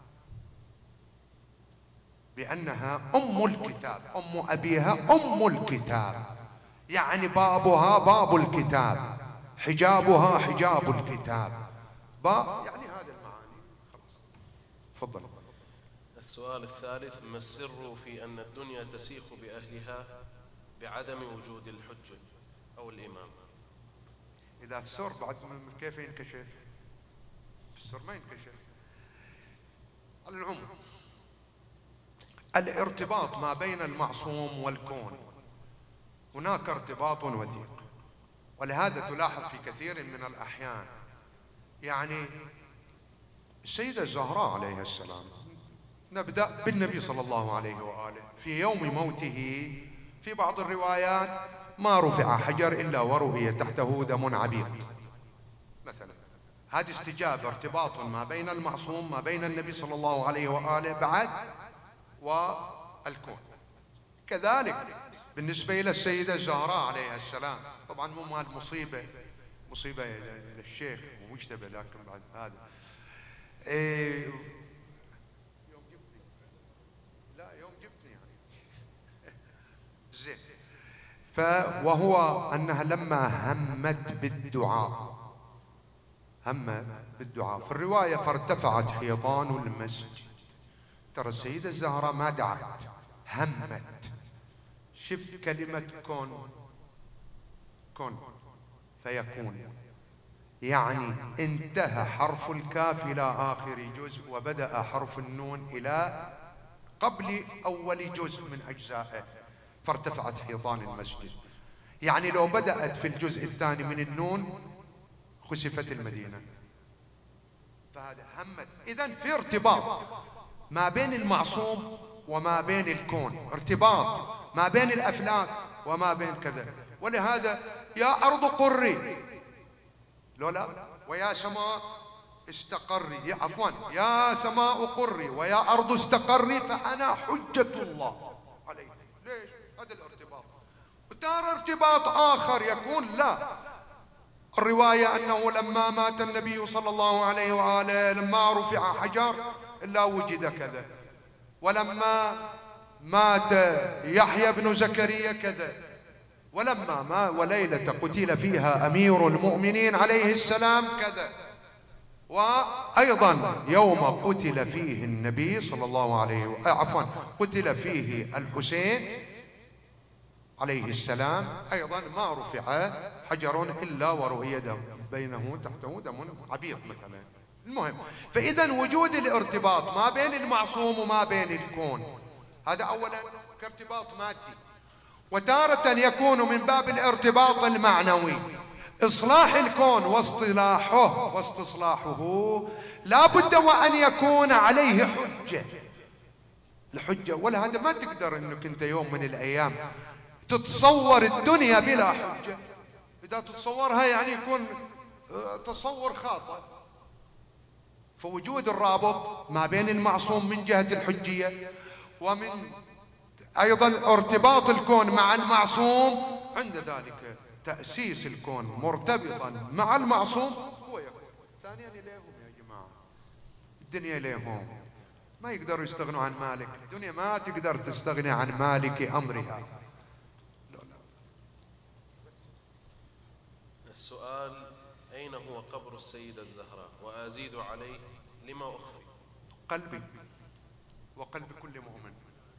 بأنها أم الكتاب، أم أبيها أم الكتاب، يعني بابها باب الكتاب، حجابها حجاب الكتاب، يعني هذه المعاني. خلاص تفضل. السؤال الثالث: ما السر في أن الدنيا تسيخ بأهلها بعدم وجود الحجة أو الإمام؟ إذا السر بعد كيف ينكشف؟ السر ما ينكشف. على العموم الارتباط ما بين المعصوم والكون هناك ارتباط وثيق، ولهذا تلاحظ في كثير من الأحيان يعني السيدة الزهراء عليها السلام، نبدأ بالنبي صلى الله عليه وآله، في يوم موته في بعض الروايات ما رفع حجر إلا ورؤي تحته دم عبيق مثلا. هذه استجابة، ارتباط ما بين المعصوم ما بين النبي صلى الله عليه وآله بعد والكون. كذلك بالنسبة إلى السيدة الزهراء عليها السلام، طبعا مو مال مصيبة للشيخ ومجتبى، لكن بعد هذا يوم جبتني، لا يوم جبتني يعني زين. وهو أنها لما همت بالدعاء، في الرواية فارتفعت حيطان المسجد. ترى السيدة الزهراء ما دعت، همت. شفت كلمة كن فيكون، يعني انتهى حرف الكاف إلى آخر جزء وبدأ حرف النون إلى قبل أول جزء من أجزائه، فارتفعت حيطان المسجد. يعني لو بدأت في الجزء الثاني من النون خسفت المدينة. فهذا همت. إذن في ارتباط ما بين المعصوم وما بين الكون، ارتباط ما بين الأفلاك وما بين كذا. ولهذا يا أرض قري لولا ويا سماء استقري، عفوا يا سماء قري ويا أرض استقري فأنا حجة الله عليه. ليش؟ هذا الارتباط. وترى ارتباط آخر يكون لا، الرواية أنه لما مات النبي صلى الله عليه وآله لما رفع حجر إلا وجد كذا، ولما مات يحيى بن زكريا كذا، وليلة قتل فيها أمير المؤمنين عليه السلام كذا. وأيضا يوم قتل فيه النبي صلى الله عليه عفوا قتل فيه الحسين عليه السلام أيضا ما رفع حجر إلا ورؤي دم بينه تحته دم عبيط مثلا. المهم، فإذا وجود الارتباط ما بين المعصوم وما بين الكون، هذا أولا كارتباط مادي. وتارة يكون من باب الارتباط المعنوي، إصلاح الكون واستصلاحه لا بد وأن يكون عليه حجة. الحجة ولهذا ما تقدر أنك أنت يوم من الأيام تتصور الدنيا بلا حجة. إذا تتصورها يعني يكون تصور خاطئ. فوجود الرابط ما بين المعصوم من جهة الحجية، ومن أيضا ارتباط الكون مع المعصوم، عند ذلك تأسيس الكون مرتبطا مع المعصوم هو يكون. ثانيا إليهم يا جماعة، الدنيا إليهم، ما يقدروا يستغنوا عن مالك. الدنيا ما تقدر تستغني عن مالك أمرها. السؤال: أين هو قبر السيدة الزهراء؟ وأزيد عليه: لما أخفي؟ قلبي وقلب كل مؤمن.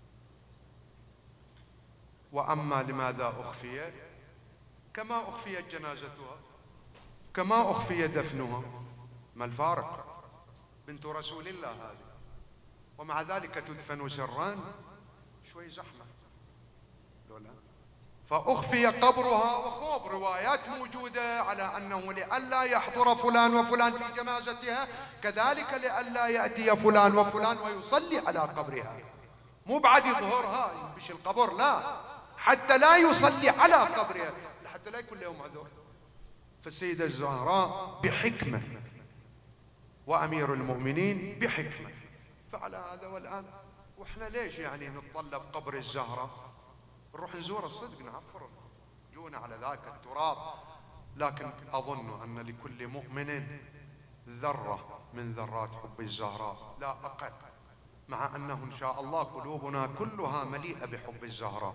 وأما لماذا أخفي؟ كما أخفيت جنازتها، كما أخفي دفنها. ما الفارق؟ بنت رسول الله هذه، ومع ذلك تدفن سرا. شوي زحمة لولا. فأخفي قبرها، وخوب روايات موجودة على أنه لئلا يحضر فلان وفلان في جنازتها، كذلك لئلا يأتي فلان وفلان ويصلي على قبرها. مو بعد يظهرها ينبش القبر، لا، حتى لا يصلي على قبرها، حتى لا يكون لهم عذر. فالسيدة الزهراء بحكمة وأمير المؤمنين بحكمة فعلى هذا. والآن وإحنا ليش يعني نتطلب قبر الزهراء؟ نروح نزور الصدق، نعفر جونا على ذاك التراب. لكن أظن أن لكل مؤمن ذرة من ذرات حب الزهراء، لا أقل، مع أنه إن شاء الله قلوبنا كلها مليئة بحب الزهراء.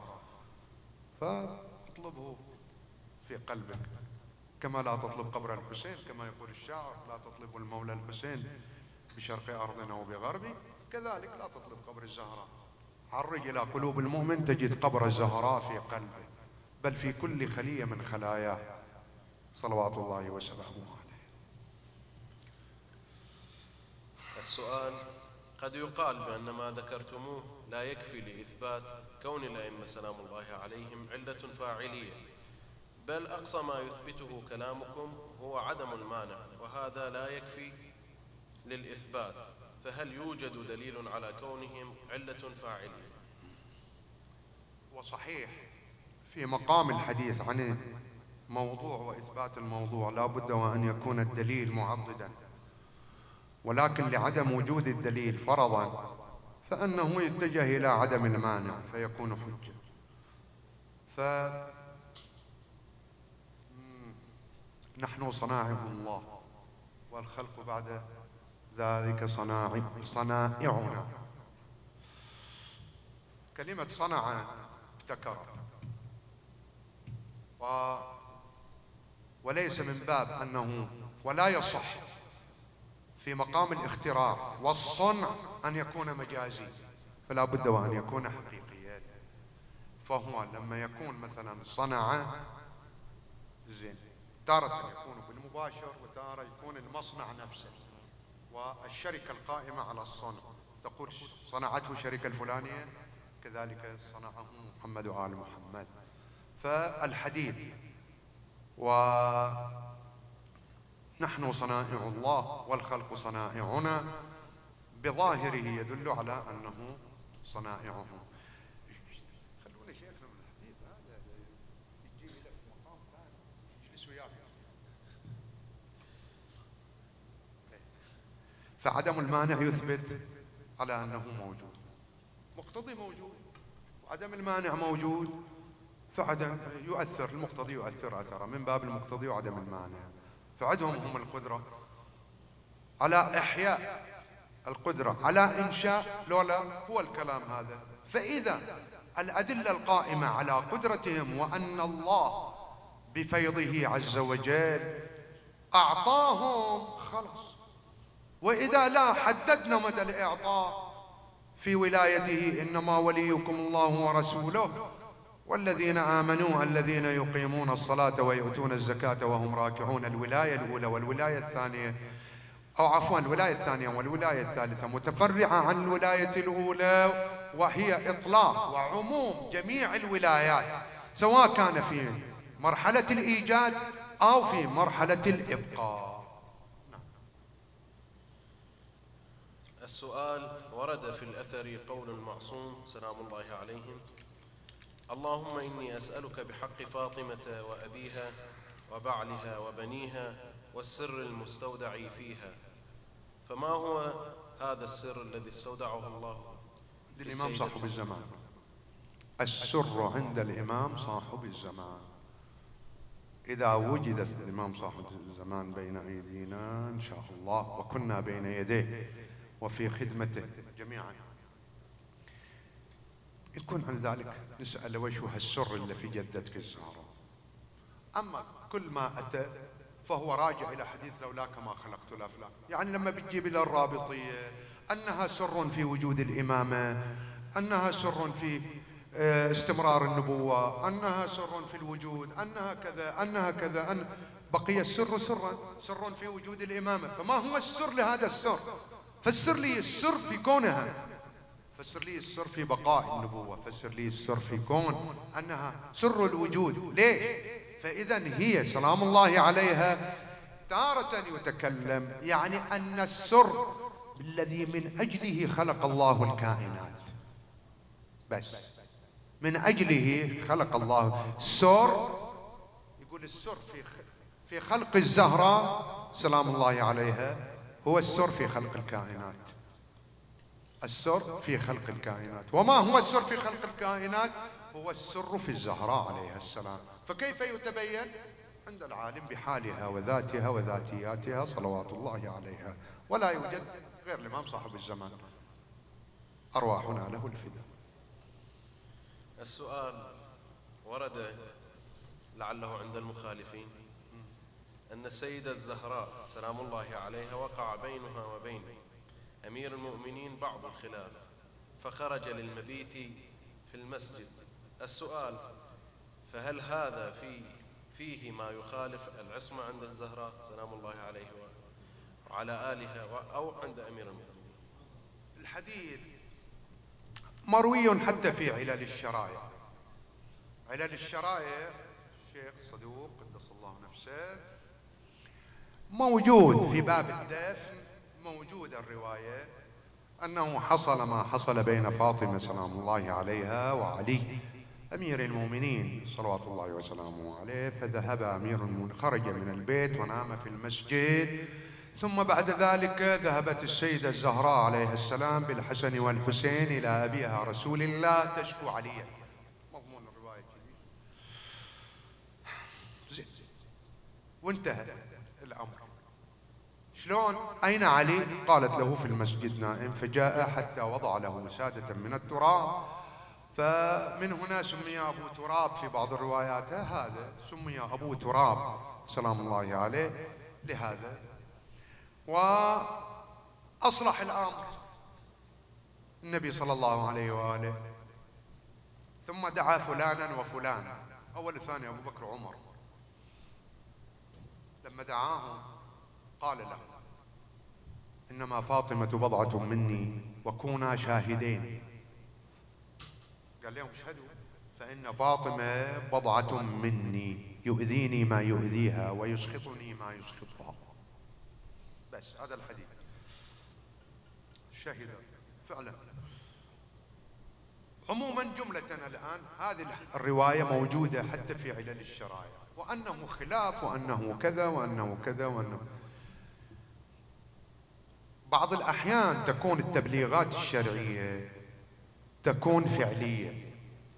فاطلبه في قلبك، كما لا تطلب قبر الحسين، كما يقول الشاعر: لا تطلب المولى الحسين بشرق أرضنا وبغربي، كذلك لا تطلب قبر الزهراء. عرج إلى قلوب المؤمن تجد قبر الزهراء في قلبه، بل في كل خلية من خلاياه، صلوات الله وسلامه عليه. السؤال: قد يقال بأن ما ذكرتموه لا يكفي لإثبات كون الأئمة سلام الله عليهم علة فاعلية، بل أقصى ما يثبته كلامكم هو عدم المانع، وهذا لا يكفي للإثبات، فهل يوجد دليل على كونهم علة فاعلية؟ وصحيح في مقام الحديث عن موضوع وإثبات الموضوع لا بد وأن يكون الدليل معضدا، ولكن لعدم وجود الدليل فرضا فأنه يتجه إلى عدم المانع فيكون حجة. نحن صناعه الله والخلق بعد ذلك صنائعنا. كلمة صنع ابتكر، وليس من باب أنه، ولا يصح في مقام الاختراع والصنع أن يكون مجازي، فلا بد وأن يكون حقيقيا. فهو لما يكون مثلا صنع زين، تارة يكون بالمباشر وتارة يكون المصنع نفسه والشركة القائمة على الصنع تقول صنعته الشركة الفلانية، كذلك صنعه محمد وآل محمد. فالحديث ونحن صنائع الله والخلق صنائعنا بظاهره يدل على أنه صنائعه. خلونا شيخنا من الحديث هذا يجي إلى مقام ثاني يجلس وياك. فعدم المانع يثبت على أنه موجود، مقتضي موجود، وعدم المانع موجود، فعدم يؤثر، المقتضي يؤثر أثره من باب المقتضي وعدم المانع. فعدهم هم القدرة على إحياء، القدرة على إنشاء، لولا هو الكلام هذا. فإذا الأدلة القائمة على قدرتهم وأن الله بفيضه عز وجل أعطاهم خلص. وإذا لا حددنا مدى الإعطاء في ولايته: إنما وليكم الله ورسوله والذين آمنوا الذين يقيمون الصلاة ويؤتون الزكاة وهم راكعون. الولاية الأولى والولاية الثانية، أو عفوا الولاية الثانية والولاية الثالثة متفرعة عن الولاية الأولى، وهي إطلاق وعموم جميع الولايات، سواء كان في مرحلة الإيجاد أو في مرحلة الإبقاء. السؤال: ورد في الأثر قول المعصوم سلام الله عليهم: اللهم إني أسألك بحق فاطمة وأبيها وبعلها وبنيها والسر المستودع فيها. فما هو هذا السر الذي استودعه الله؟ الإمام صاحب الزمان. السر عند الإمام صاحب الزمان. إذا وجد الإمام صاحب الزمان بين أيدينا إن شاء الله وكنا بين يديه وفي خدمته جميعا، يكون عن ذلك نسأل وش هو السر اللي في جدتك الزهراء. أما كل ما أتى فهو راجع إلى حديث لولاك ما خلقت الأفلاك. يعني لما بتجيب إلى الرابطية أنها سر في وجود الإمامة، أنها سر في استمرار النبوة، أنها سر في الوجود، أنها كذا أنها كذا، أن بقي السر سر في وجود الإمامة. فما هو السر لهذا السر؟ فسر لي السر في كونها، فسر لي السر في بقاء النبوة، فسر لي السر في كون أنها سر الوجود. ليش؟ فإذا هي سلام الله عليها تارة يتكلم يعني أن السر الذي من أجله خلق الله الكائنات، بس من أجله خلق الله سر. يقول السر في خلق الزهراء سلام الله عليها هو السر في خلق الكائنات. السر في خلق الكائنات. وما هو السر في خلق الكائنات؟ هو السر في الزهراء عليها السلام. فكيف يتبين؟ عند العالم بحالها وذاتها وذاتياتها صلوات الله عليها، ولا يوجد غير الإمام صاحب الزمان، أرواحنا له الفداء. السؤال: ورد لعله عند المخالفين أن السيدة الزهراء سلام الله عليها وقع بينها وبين أمير المؤمنين بعض الخلاف فخرج للمبيت في المسجد. السؤال: فهل هذا فيه ما يخالف العصمة عند الزهراء سلام الله عليه وعلى آلها أو عند أمير المؤمنين؟ الحديث مروي حتى في علل الشرائع. علل الشرائع الشيخ صدوق قدس الله نفسه موجود في باب الدفن، موجود الرواية أنه حصل ما حصل بين فاطمة سلام الله عليها وعلي أمير المؤمنين صلوات الله وسلامه عليه. فذهب أمير المؤمنين، خرج من البيت ونام في المسجد، ثم بعد ذلك ذهبت السيدة الزهراء عليها السلام بالحسن والحسين إلى أبيها رسول الله تشكو عليا. مضمون الرواية زين، وانتهى الأمر. شلون؟ أين علي؟ قالت له في المسجد نائم. فجاء حتى وضع له وسادة من التراب، فمن هنا سمي أبو تراب في بعض الروايات، هذا سمي أبو تراب سلام الله عليه لهذا. وأصلح الأمر النبي صلى الله عليه وآله، ثم دعا فلانا وفلانا، أول الثاني أبو بكر وعمر. لما دعاهم قال لهم: إنما فاطمة بضعة مني وكونا شاهدين. قال لهم: اشهدوا فإن فاطمة بضعة مني يؤذيني ما يؤذيها ويسخطني ما يسخطها. بس هذا الحديث شهد فعلا. عموما جملة الآن هذه الرواية موجودة حتى في علل الشرائع، وأنه خلاف وأنه كذا وأنه كذا وأنه. بعض الأحيان تكون التبليغات الشرعية تكون فعلية،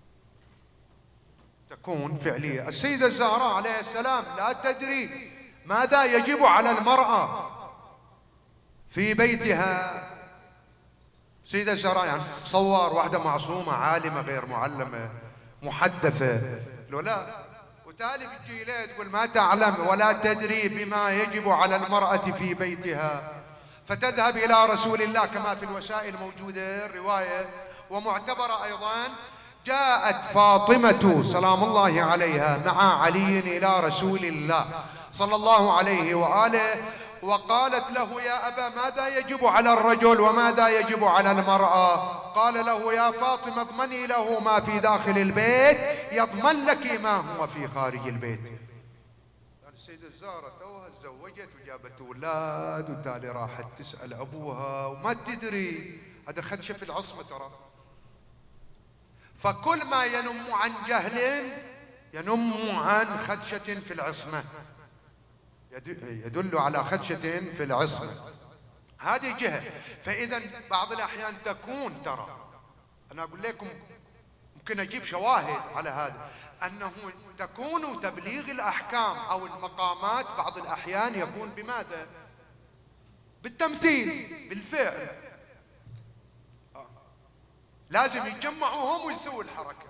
تكون فعلية. السيدة الزهراء عليه السلام لا تدري ماذا يجب على المرأة في بيتها سيدة الزهراء يعني تصور واحدة معصومة عالمة غير معلمة محدثة، لو لا وتالي بتجي لها تقول ما تعلم ولا تدري بما يجب على المرأة في بيتها، فتذهب إلى رسول الله كما في الوسائل موجودة الرواية ومعتبرة أيضا. جاءت فاطمة سلام الله عليها مع علي إلى رسول الله صلى الله عليه وآله وقالت له يا أبا ماذا يجب على الرجل وماذا يجب على المرأة؟ قال له يا فاطمة اضمني له ما في داخل البيت يضمن لك ما هو في خارج البيت. السيدة الزهراء توها تزوجت وجابت أولاد وتالي راحت تسأل أبوها وما تدري هذا خدشة في العصمة ترى. فكل ما ينم عن جهل ينم عن خدشة في العصمة، يدل على خدشة في العصمة، هذه جهة. فإذا بعض الأحيان تكون ترى أنا أقول لكم ممكن أجيب شواهد على هذا أنه تكون تبليغ الأحكام أو المقامات بعض الأحيان يكون بماذا؟ بالتمثيل بالفعل. لازم يتجمعوا هم ويسووا الحركة.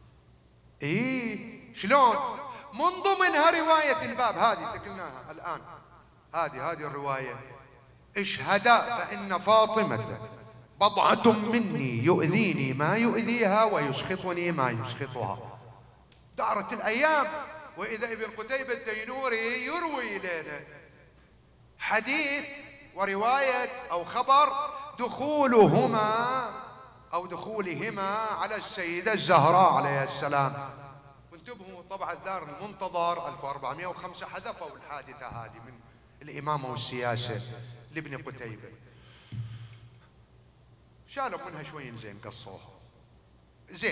إيه شلون؟ من ضمنها رواية الباب هذه اللي قلناها الآن، هذه الرواية اشهدا فإن فاطمة بضعة مني يؤذيني ما يؤذيها ويسخطني ما يسخطها. دارت الأيام وإذا ابن قتيبة الدينوري يروي لنا حديث ورواية أو خبر دخولهما على السيدة الزهراء عليه السلام. وانتبهوا طبعا دار المنتظر 1405 حذفوا الحادثة هذه من الإمامة والسياسة لابن قتيبة، شالوا منها شوي زين قصوها زين.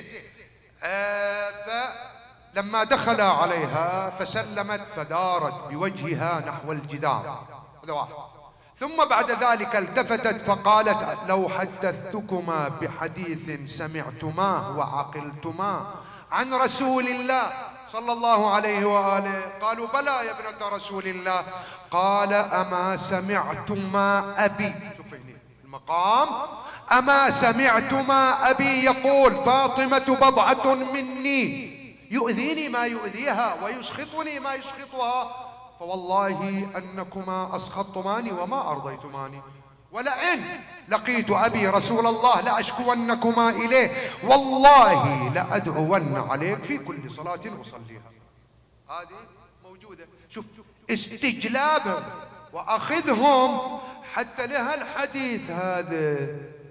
فلما دخل عليها فسلمت فدارت بوجهها نحو الجدار، هذا واحد. ثم بعد ذلك التفتت فقالت لو حدثتكما بحديث سمعتماه وعقلتماه عن رسول الله صلى الله عليه وآله. قالوا بلى يا ابنة رسول الله. قال أما سمعتما أبي، شوفيني المقام، أما سمعتما أبي يقول فاطمة بضعة مني يؤذيني ما يؤذيها ويسخطني ما يسخطها، فوالله أنكما أسخطتماني وما أرضيتماني، ولئن لقيت أبي رسول الله لأشكونكما إليه، والله لأدعون عليك في كل صلاة أصليها. هذه موجودة. شوف استجلابهم وأخذهم حتى لها الحديث هذا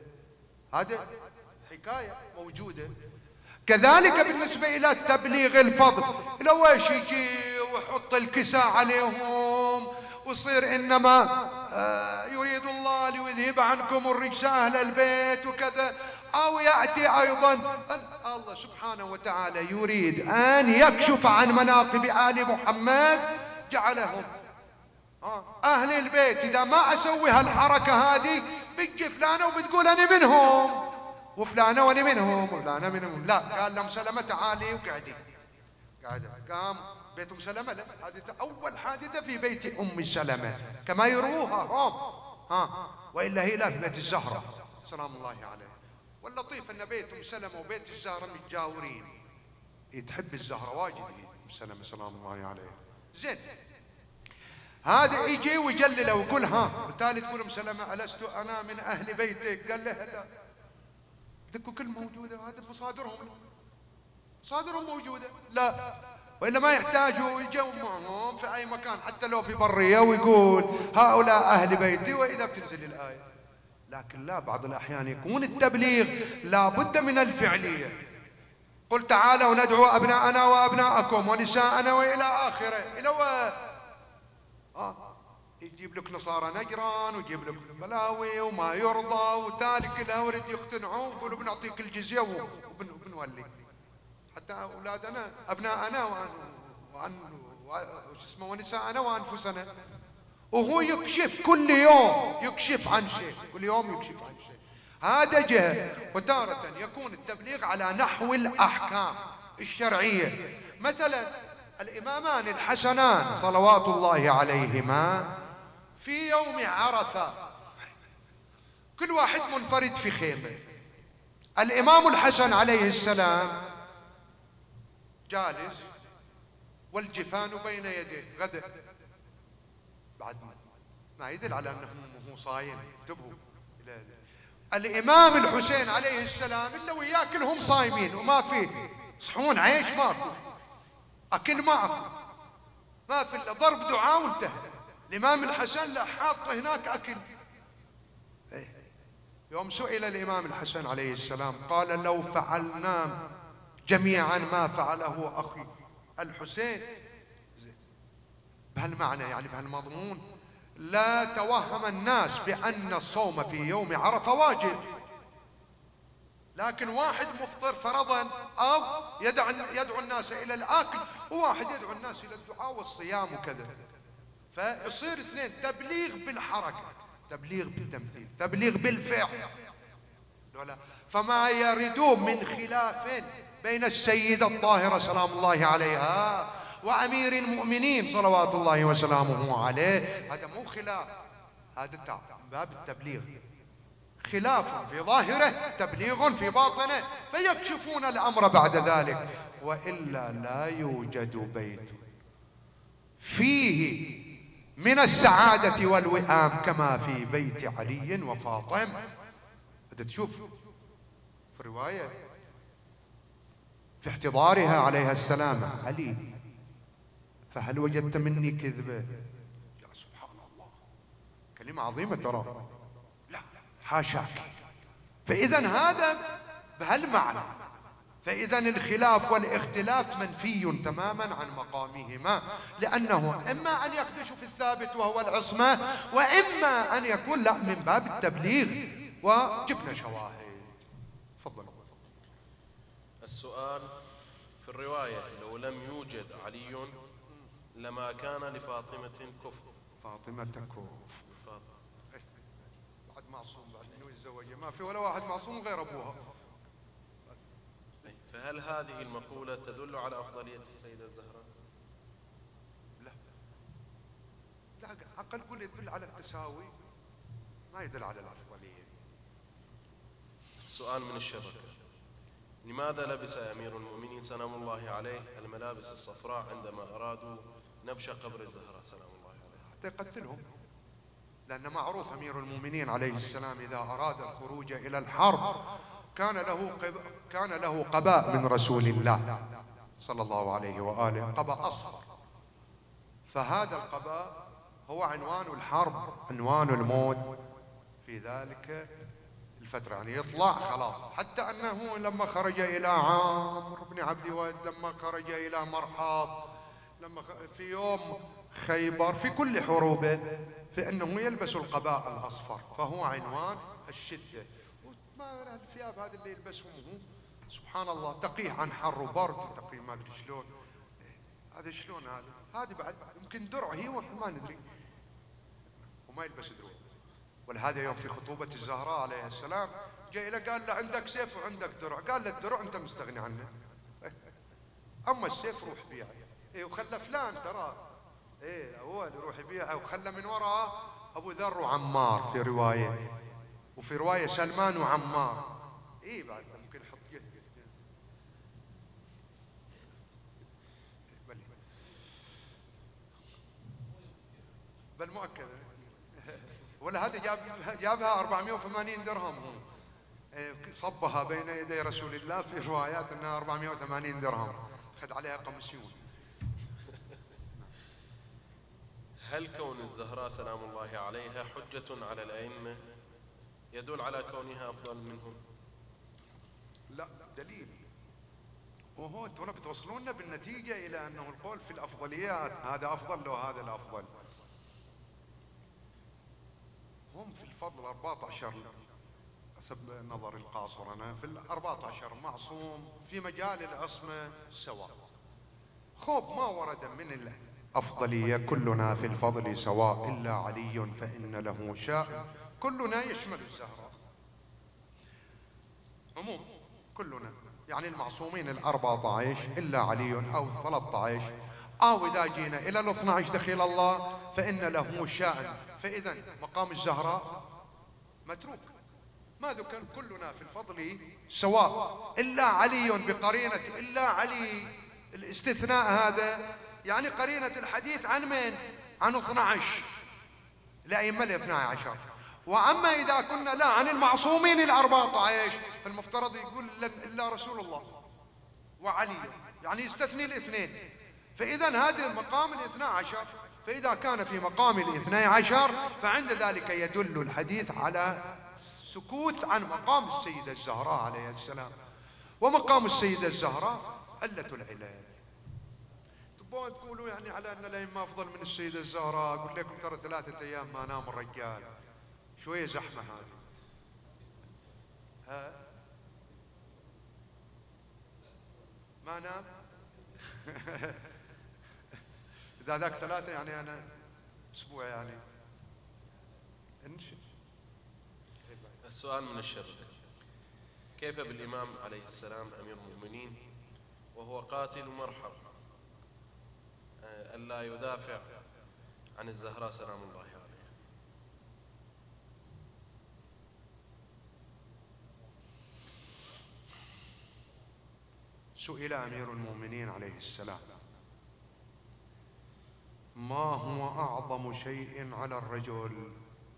حكاية موجودة. كذلك بالنسبة إلى تبليغ الفضل، لو ايش يجي ويحط الكساء عليهم ويصير إنما يريد الله ليذهب عنكم الرجس أهل البيت وكذا، أو يأتي أيضا الله سبحانه وتعالى يريد أن يكشف عن مناقب آل محمد، جعلهم أهل البيت إذا ما أسوي هالحركة هذه بتجي فلانة وبتقول أنا منهم وفلانة وأنا منهم وفلانة منهم. لا، قال لهم سلمة تعالي وقعدي. قام بيت أم سلمة، لا حادثة أول حادثة في بيت أم سلمة كما يروها هم وإلا هي لا في بيت الزهرة سلام الله عليه. واللطيف أن بيت أم سلمة وبيت الزهرة متجاورين، تحب الزهرة واجد أم سلمة سلام الله عليه. زين، هذا يجي ويجلله ويقول بالتالي تقول أم سلمة ألست أنا من أهل بيتك؟ قال له لا، ذكوا كل موجودة، هذا مصادرهم موجودة، لا وإلا ما يحتاجوا يجمعهم في أي مكان حتى لو في برية ويقول هؤلاء أهل بيتي وإذا بتنزل الآية. لكن لا، بعض الأحيان يكون التبليغ لا بد من الفعلية. قل تعالوا ندعو أبناءنا وأبناءكم ونساءنا وإلى آخره، إلى يجيب لك نصارى نجران ويجيب لك بلاوي وما يرضى وتالي كلها ورد يقتنعوا ويقولوا بنعطيك الجزية وبنولي حتى أولادنا أبناءنا ونساءنا وأنفسنا. وهو يكشف كل يوم، يكشف عن شيء، كل يوم يكشف عن شيء. هذا جهة. وتارة يكون التبليغ على نحو الأحكام الشرعية. مثلا الإمامان الحسنان صلوات الله عليهما في يوم عرفة كل واحد منفرد في خيمة. الإمام الحسن عليه السلام جالس والجفان بين يديه غداء، بعد ما يدل على أنه هو صايم. انتبهوا، الإمام الحسين عليه السلام إلا وياكلهم صايمين وما فيه صحون عيش، ماكو أكل، ما في إلا ضرب دعاء وانتهى. الإمام الحسن لا حاط هناك أكل. يوم سئل الإمام الحسن عليه السلام قال لو فعلنا جميعا ما فعله أخي الحسين، بهالمعنى يعني بهالمضمون، لا توهم الناس بأن الصوم في يوم عرفة واجب، لكن واحد مفطر فرضا أو يدعو الناس إلى الآكل، وواحد يدعو الناس إلى الدعاء والصيام وكذا، فيصير اثنين، تبليغ بالحركة، تبليغ بالتمثيل، تبليغ بالفعل. فما يردون من خلاف بين السيدة الطاهرة سلام الله عليها وأمير المؤمنين صلوات الله وسلامه عليه، هذا مو خلاف، هذا من باب التبليغ، خلاف في ظاهره تبليغ في باطنه، فيكشفون الأمر بعد ذلك. وإلا لا يوجد بيت فيه من السعادة والوئام كما في بيت علي وفاطمة. تشوف في رواية في احتضارها عليها السلام علي، فهل وجدت مني كذبة؟ يا سبحان الله، كلمة عظيمة ترى، لا حاشاك. فإذا هذا بهالمعنى، فإذا الخلاف والاختلاف منفي تماما عن مقامهما، لأنه إما أن يخدشوا في الثابت وهو العصمة، وإما أن يكون لا من باب التبليغ، وجبنا شواهد. تفضلوا. السؤال في الرواية لو لم يوجد علي لما كان لفاطمة كفر. فاطمة كفر، بعد معصوم، بعد منو يتزوجها؟ ما في ولا واحد معصوم غير أبوها. فهل هذه المقولة تدل على أفضلية السيدة الزهراء؟ لا، أقل كل يدل على التساوي، ما يدل على الأفضلية. سؤال من الشبكة: لماذا لبس أمير المؤمنين سلام الله عليه الملابس الصفراء عندما أرادوا نبش قبر الزهراء سلام الله عليه؟ حتى يقتلهم، لأن معروف أمير المؤمنين عليه السلام إذا أراد الخروج إلى الحرب كان له قباء من رسول الله صلى الله عليه وآله، قباء أصفر، فهذا القباء هو عنوان الحرب، عنوان الموت في ذلك الفترة، يعني يطلع خلاص. حتى أنه لما خرج إلى عامر بن عبد ود، لما خرج إلى مرحاب، لما في يوم خيبر، في كل حروبه، فإنه يلبس القباء الأصفر، فهو عنوان الشدة. ما الثياب هذه اللي يلبسهم هو سبحان الله تقيه عن حر وبرد، تقيه ما أدري شلون، هذا شلون هذه بعد يمكن درع هي ما ندري، وما يلبس دروع. ولهذا يوم في خطوبة الزهراء عليه السلام جاء له قال له عندك سيف وعندك درع، قال له الدرع أنت مستغني عنه، أما السيف روح بيعه. وخلى فلان ترى هو اللي يروح يبيعه، وخلى من وراء أبو ذر وعمار في رواية، وفي رواية سلمان وعمار. بعد ممكن يحط بل مؤكد. ولا هذا جابها 480 درهم، صبها بين يدي رسول الله في روايات انها 480 درهم، اخذ عليها قمسيون. هل كون الزهراء سلام الله عليها حجة على الأئمة يدل على كونها أفضل منهم؟ لا دليل، وهو انتم بتوصلونا بالنتيجة إلى أنه القول في الأفضليات، هذا أفضل لو هذا الأفضل. هم في الفضل 14 حسب نظر القاصر، أنا في 14 معصوم في مجال العصمة سواء. ما ورد من الأفضلية كلنا في الفضل سواء إلا علي فإن له شاء، كلنا يشمل الزهراء عموم، كلنا يعني المعصومين 14 إلا علي أو 13، أو إذا جينا إلى 12 دخيل الله فإن له شأن. فإذا مقام الزهراء متروك ما ذكر كلنا في الفضل سواء إلا علي بقرينة، إلا علي الاستثناء هذا يعني قرينة الحديث عن من؟ عن 12 الأئمة ال12. وأما إذا كنا لا عن المعصومين ال14 فالمفترض يقول إلا رسول الله وعلي، يعني يستثني الاثنين. فإذا هذا المقام ال12، فإذا كان في مقام ال12 فعند ذلك يدل الحديث على سكوت عن مقام السيدة الزهراء عليه السلام. ومقام السيدة الزهراء علة العلل. تبون تقولوا يعني على أن الأئمة أفضل من السيدة الزهراء، أقول لكم ترى 3 أيام ما نام الرجال، شوية زحمة هذه. ها ما نام إذا ذاك 3 يعني أنا أسبوع يعني. السؤال من الشباب: كيف بالإمام عليه السلام أمير المؤمنين وهو قاتل مرحب ألا يدافع عن الزهراء سلام الله عليها؟ سئل أمير المؤمنين عليه السلام: ما هو أعظم شيء على الرجل؟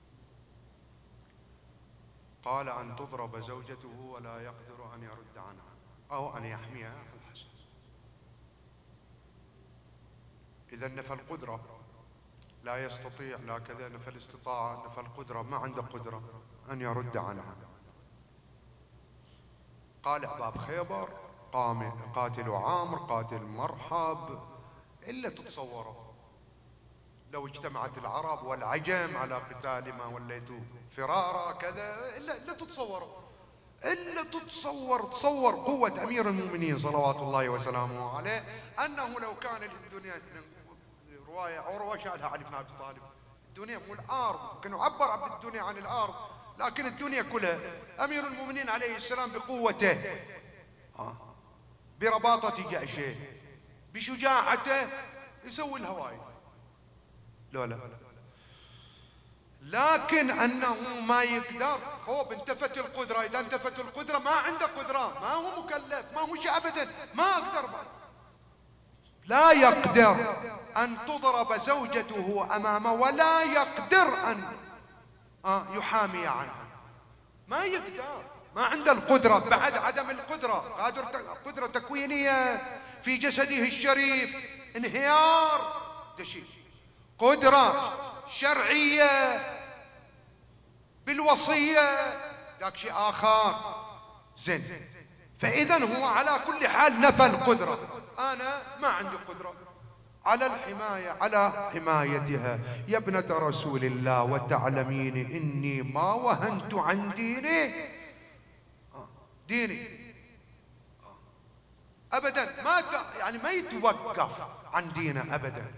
قال: أن تضرب زوجته ولا يقدر أن يرد عنها أو أن يحميها في الحسن. إذا نفى القدرة، لا يستطيع، لا كذا، نفى الاستطاعة، نفى القدرة، ما عنده قدرة أن يرد عنها. قال أحباب خيبر: قاتل عامر، قاتل مرحب، إلا تتصوروا لو اجتمعت العرب والعجم على قتال ما وليتوا فرارا كذا، إلا تتصوروا، إلا تصور قوة أمير المؤمنين صلوات الله وسلامه عليه، أنه لو كان للدنيا، رواية عروة شالها علي بن أبي طالب، الدنيا مو الأرض، ممكن يعبر عن الدنيا عن الأرض، لكن الدنيا كلها أمير المؤمنين عليه السلام بقوته، برباطة جأشه، بشجاعته يسوي الهواي. لا لكن أنه ما يقدر، خوب انتفت القدرة. إذا انتفت القدرة ما عنده قدرة، ما هو مكلف، ما هو شيء أبدا، ما أقدر بعد. لا يقدر أن تضرب زوجته أمامه ولا يقدر أن يحامي عنها، ما يقدر، ما عنده القدرة. بعد عدم القدرة، قدرة تكوينية في جسده الشريف، انهيار دشي، قدرة شرعية بالوصية ذاك شيء آخر. زين، فإذا هو على كل حال نفى القدرة. أنا ما عندي قدرة على الحماية، على حمايتها. يا ابنة رسول الله وتعلمين إني ما وهنت عن ديني أبدا، يعني ما يتوقف عن دينه أبدا،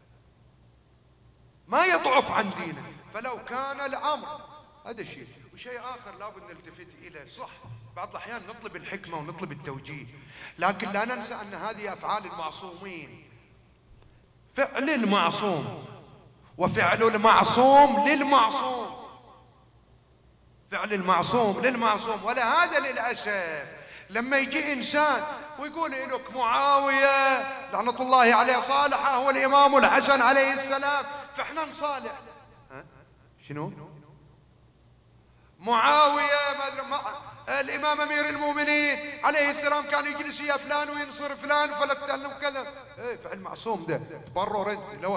ما يضعف عن دينه. فلو كان الأمر هذا شيء. وشيء آخر لابد نلتفت إليه، صح بعض الأحيان نطلب الحكمة ونطلب التوجيه، لكن لا ننسى أن هذه أفعال المعصومين. فعل المعصوم وفعل المعصوم للمعصوم، فعل المعصوم للمعصوم. ولهذا للأسف لما يجي إنسان ويقول لك معاوية لعنة الله عليه صالحه هو الإمام الحسن عليه السلام فإحنا نصالح. شنو؟ معاوية الإمام أمير المؤمنين عليه السلام كان يجلس يا فلان وينصر فلان فلتلهم كذا. فعل معصوم ده تبرر أنت لو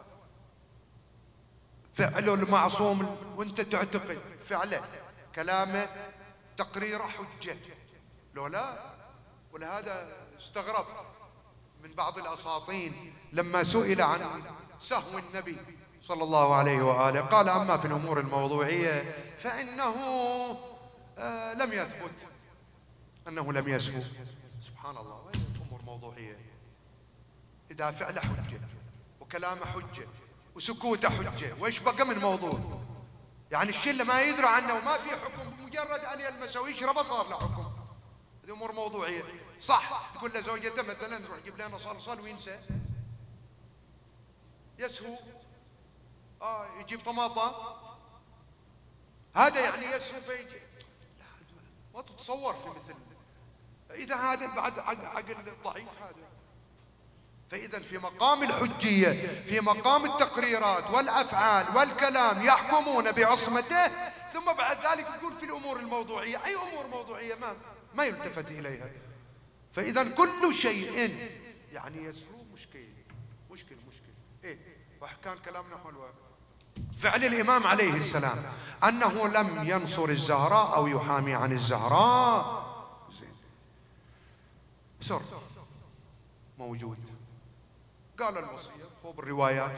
فعل المعصوم وأنت تعتقد فعله كلامه تقريره حجة لو لا. ولهذا استغرب من بعض الأساطين لما سئل عن سهو النبي صلى الله عليه وآله قال: أما في الأمور الموضوعية فإنه لم يثبت أنه لم يسهو. سبحان الله، وين الأمور موضوعية إذا فعل حجة وكلام حجة وسكوت حجة، وإيش بقى من موضوع؟ يعني الشيء اللي ما يدرى عنه وما في حكم بمجرد أن يلمسه ويشربه صار له حكم. هذه أمور موضوعية. صح تقول لزوجته مثلا روح جيب لنا صلصال وينسى، يسهو يجيب طماطة، هذا يعني يسهو فيجي ما تتصور في مثل، إذا هذا بعد عقل ضعيف هذا. فإذا في مقام الحجية، في مقام التقريرات والأفعال والكلام يحكمون بعصمته، ثم بعد ذلك يقول في الأمور الموضوعية. أي أمور موضوعية؟ ما يلتفت إليها. فإذا كل شيء يعني يسلو مشكل. إيه؟ وكان كلامنا حلو. فعل الإمام عليه السلام أنه لم ينصر الزهراء أو يحامي عن الزهراء. زين. سر موجود. قال الوصية، خب الروايات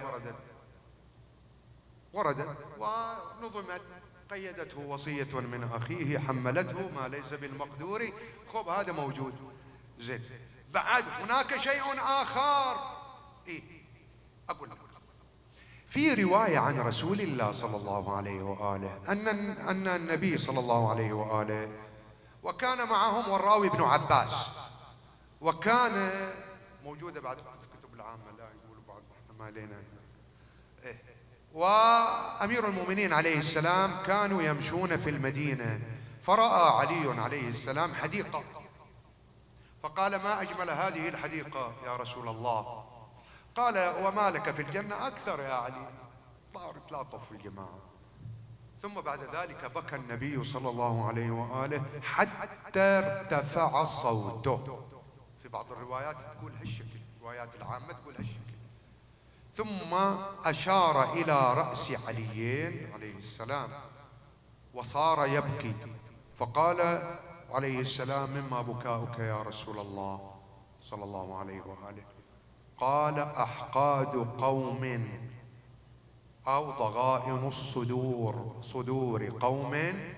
وردت ونظمت، قيدته وصية من أخيه حملته ما ليس بالمقدور. خب هذا موجود. زين. بعد هناك شيء آخر. إيه؟ أقول لك في رواية عن رسول الله صلى الله عليه وآله أن النبي صلى الله عليه وآله وكان معهم والراوي ابن عباس، وكان موجودة بعد في الكتب العامة، لا يقولوا بعد احنا ما لنا. إيه؟ وأمير المؤمنين عليه السلام كانوا يمشون في المدينة، فرأى علي عليه السلام حديقة، فقال ما أجمل هذه الحديقة يا رسول الله. قال وما لك في الجنة أكثر يا علي. صارت لا طف الجماعة. ثم بعد ذلك بكى النبي صلى الله عليه وآله حتى ارتفع صوته. في بعض الروايات تقول هالشكل، الروايات العامة تقول هالشكل. ثم أشار إلى رأس علي عليه السلام وصار يبكي، فقال عليه السلام مما بكاؤك يا رسول الله صلى الله عليه وآله؟ قال أحقاد قوم أو ضغائن صدور قوم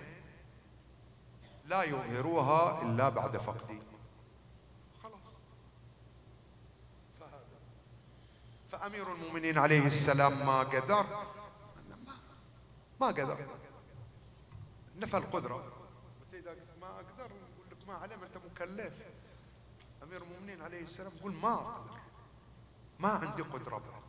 لا يظهروها إلا بعد فقدي. خلاص. فأمير المؤمنين عليه السلام ما قدر نفى القدرة. ما أقدر، يقول لك ما علم، أنت مكلف. أمير المؤمنين عليه السلام يقول ما أقدر، ما عندي قدرة بعد.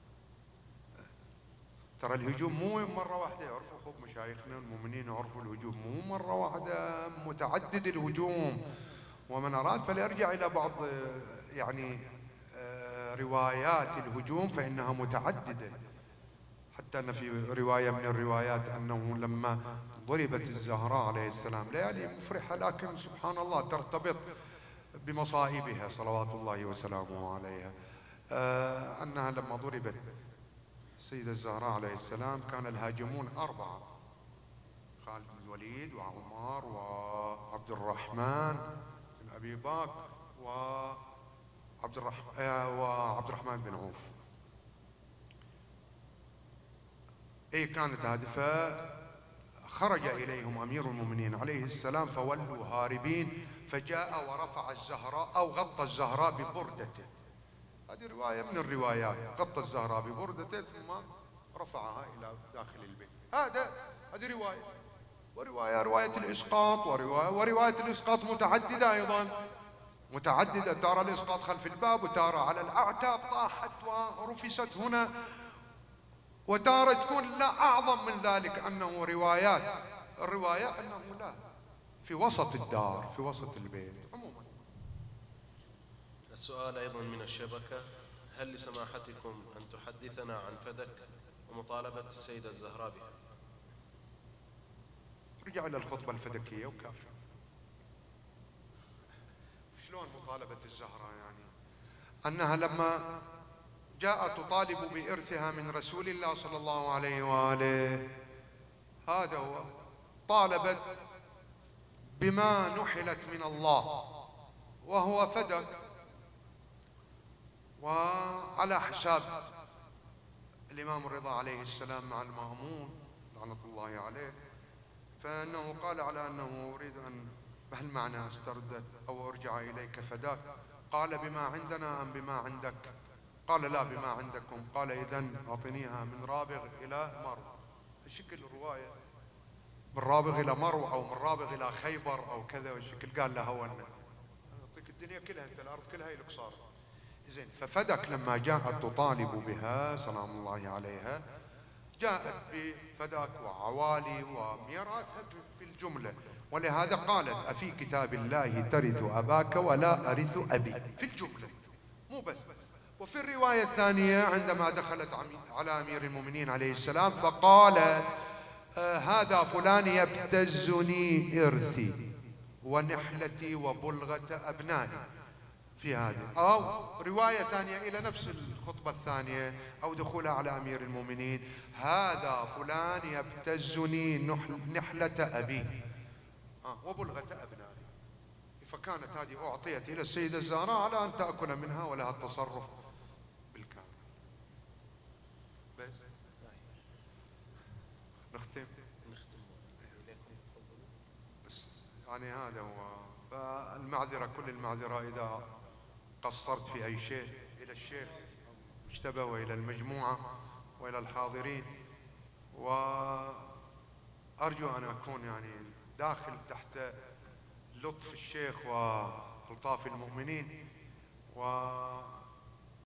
ترى الهجوم مو مرة واحدة، يعرفوا أخوك مشايخنا المؤمنين يعرفوا الهجوم مو مرة واحدة، متعدد الهجوم. ومن أراد فليرجع إلى بعض يعني روايات الهجوم فإنها متعددة. حتى أن في رواية من الروايات أنه لما ضربت الزهراء عليه السلام، ليالي مفرحة لكن سبحان الله ترتبط بمصائبها صلوات الله وسلامه عليها، أنها لما ضربت السيدة الزهراء عليه السلام كان الهاجمون 4، خالد بن الوليد وعمر وعبد الرحمن بن أبي بكر وعبد الرحمن بن عوف. كانت هادفة. خرج إليهم أمير المؤمنين عليه السلام فولوا هاربين، فجاء ورفع الزهراء أو غطى الزهراء ببردته. هذه رواية من الروايات، غطى الزهراء ببردته ثم رفعها إلى داخل البيت. هذه رواية. رواية الإسقاط، ورواية الإسقاط متعددة أيضا، متعددة. ترى الإسقاط خلف الباب، وترى على الأعتاب طاحت ورفست هنا، وتارة تكون لا أعظم من ذلك، أنه الرواية أنه لا في وسط الدار، في وسط البيت عموما. السؤال أيضا من الشبكة: هل لسماحتكم أن تحدثنا عن فدك ومطالبة السيدة الزهراء بها؟ رجع إلى الخطبة الفدكية وكافي. شلون مطالبة الزهراء؟ يعني أنها لما جاءت تطالب بإرثها من رسول الله صلى الله عليه وآله، هذا هو، طالبت بما نحلت من الله وهو فدك، وعلى حساب الإمام الرضا عليه السلام مع المأمون لعنة الله عليه، فإنه قال على أنه أريد أن بهالمعنى استردت أو أرجع إليك فداك. قال بما عندنا أم بما عندك؟ قال لا بما عندكم. قال إذن أعطنيها من رابغ إلى مرو. الشكل الرواية من رابغ إلى مرو أو من رابغ إلى خيبر أو كذا، والشكل قال لها وانا أعطيك الدنيا كلها، أنت الأرض كلها لك صار. زين. ففدك لما جاءت تطالب بها سلام الله عليها، جاءت بفداك وعوالي وميراثها في الجملة، ولهذا قالت أفي كتاب الله ترث أباك ولا أرث أبي، في الجملة مو بس. وفي الرواية الثانية عندما دخلت على أمير المؤمنين عليه السلام فقال هذا فلان يبتزني إرثي ونحلتي وبلغة أبنائي، في هذه. أو رواية ثانية إلى نفس الخطبة الثانية أو دخولها على أمير المؤمنين، هذا فلان يبتزني نحلة أبي وبلغة أبنائي. فكانت هذه أعطيت إلى السيدة الزهراء على أن تأكل منها ولها التصرف بالكامل. بس نختم بس يعني هذا هو. فالمعذرة كل المعذرة إذا قصرت في أي شيء إلى الشيخ مجتبى وإلى المجموعة وإلى الحاضرين، وأرجو أن أكون يعني داخل تحت لطف الشيخ وألطاف المؤمنين، و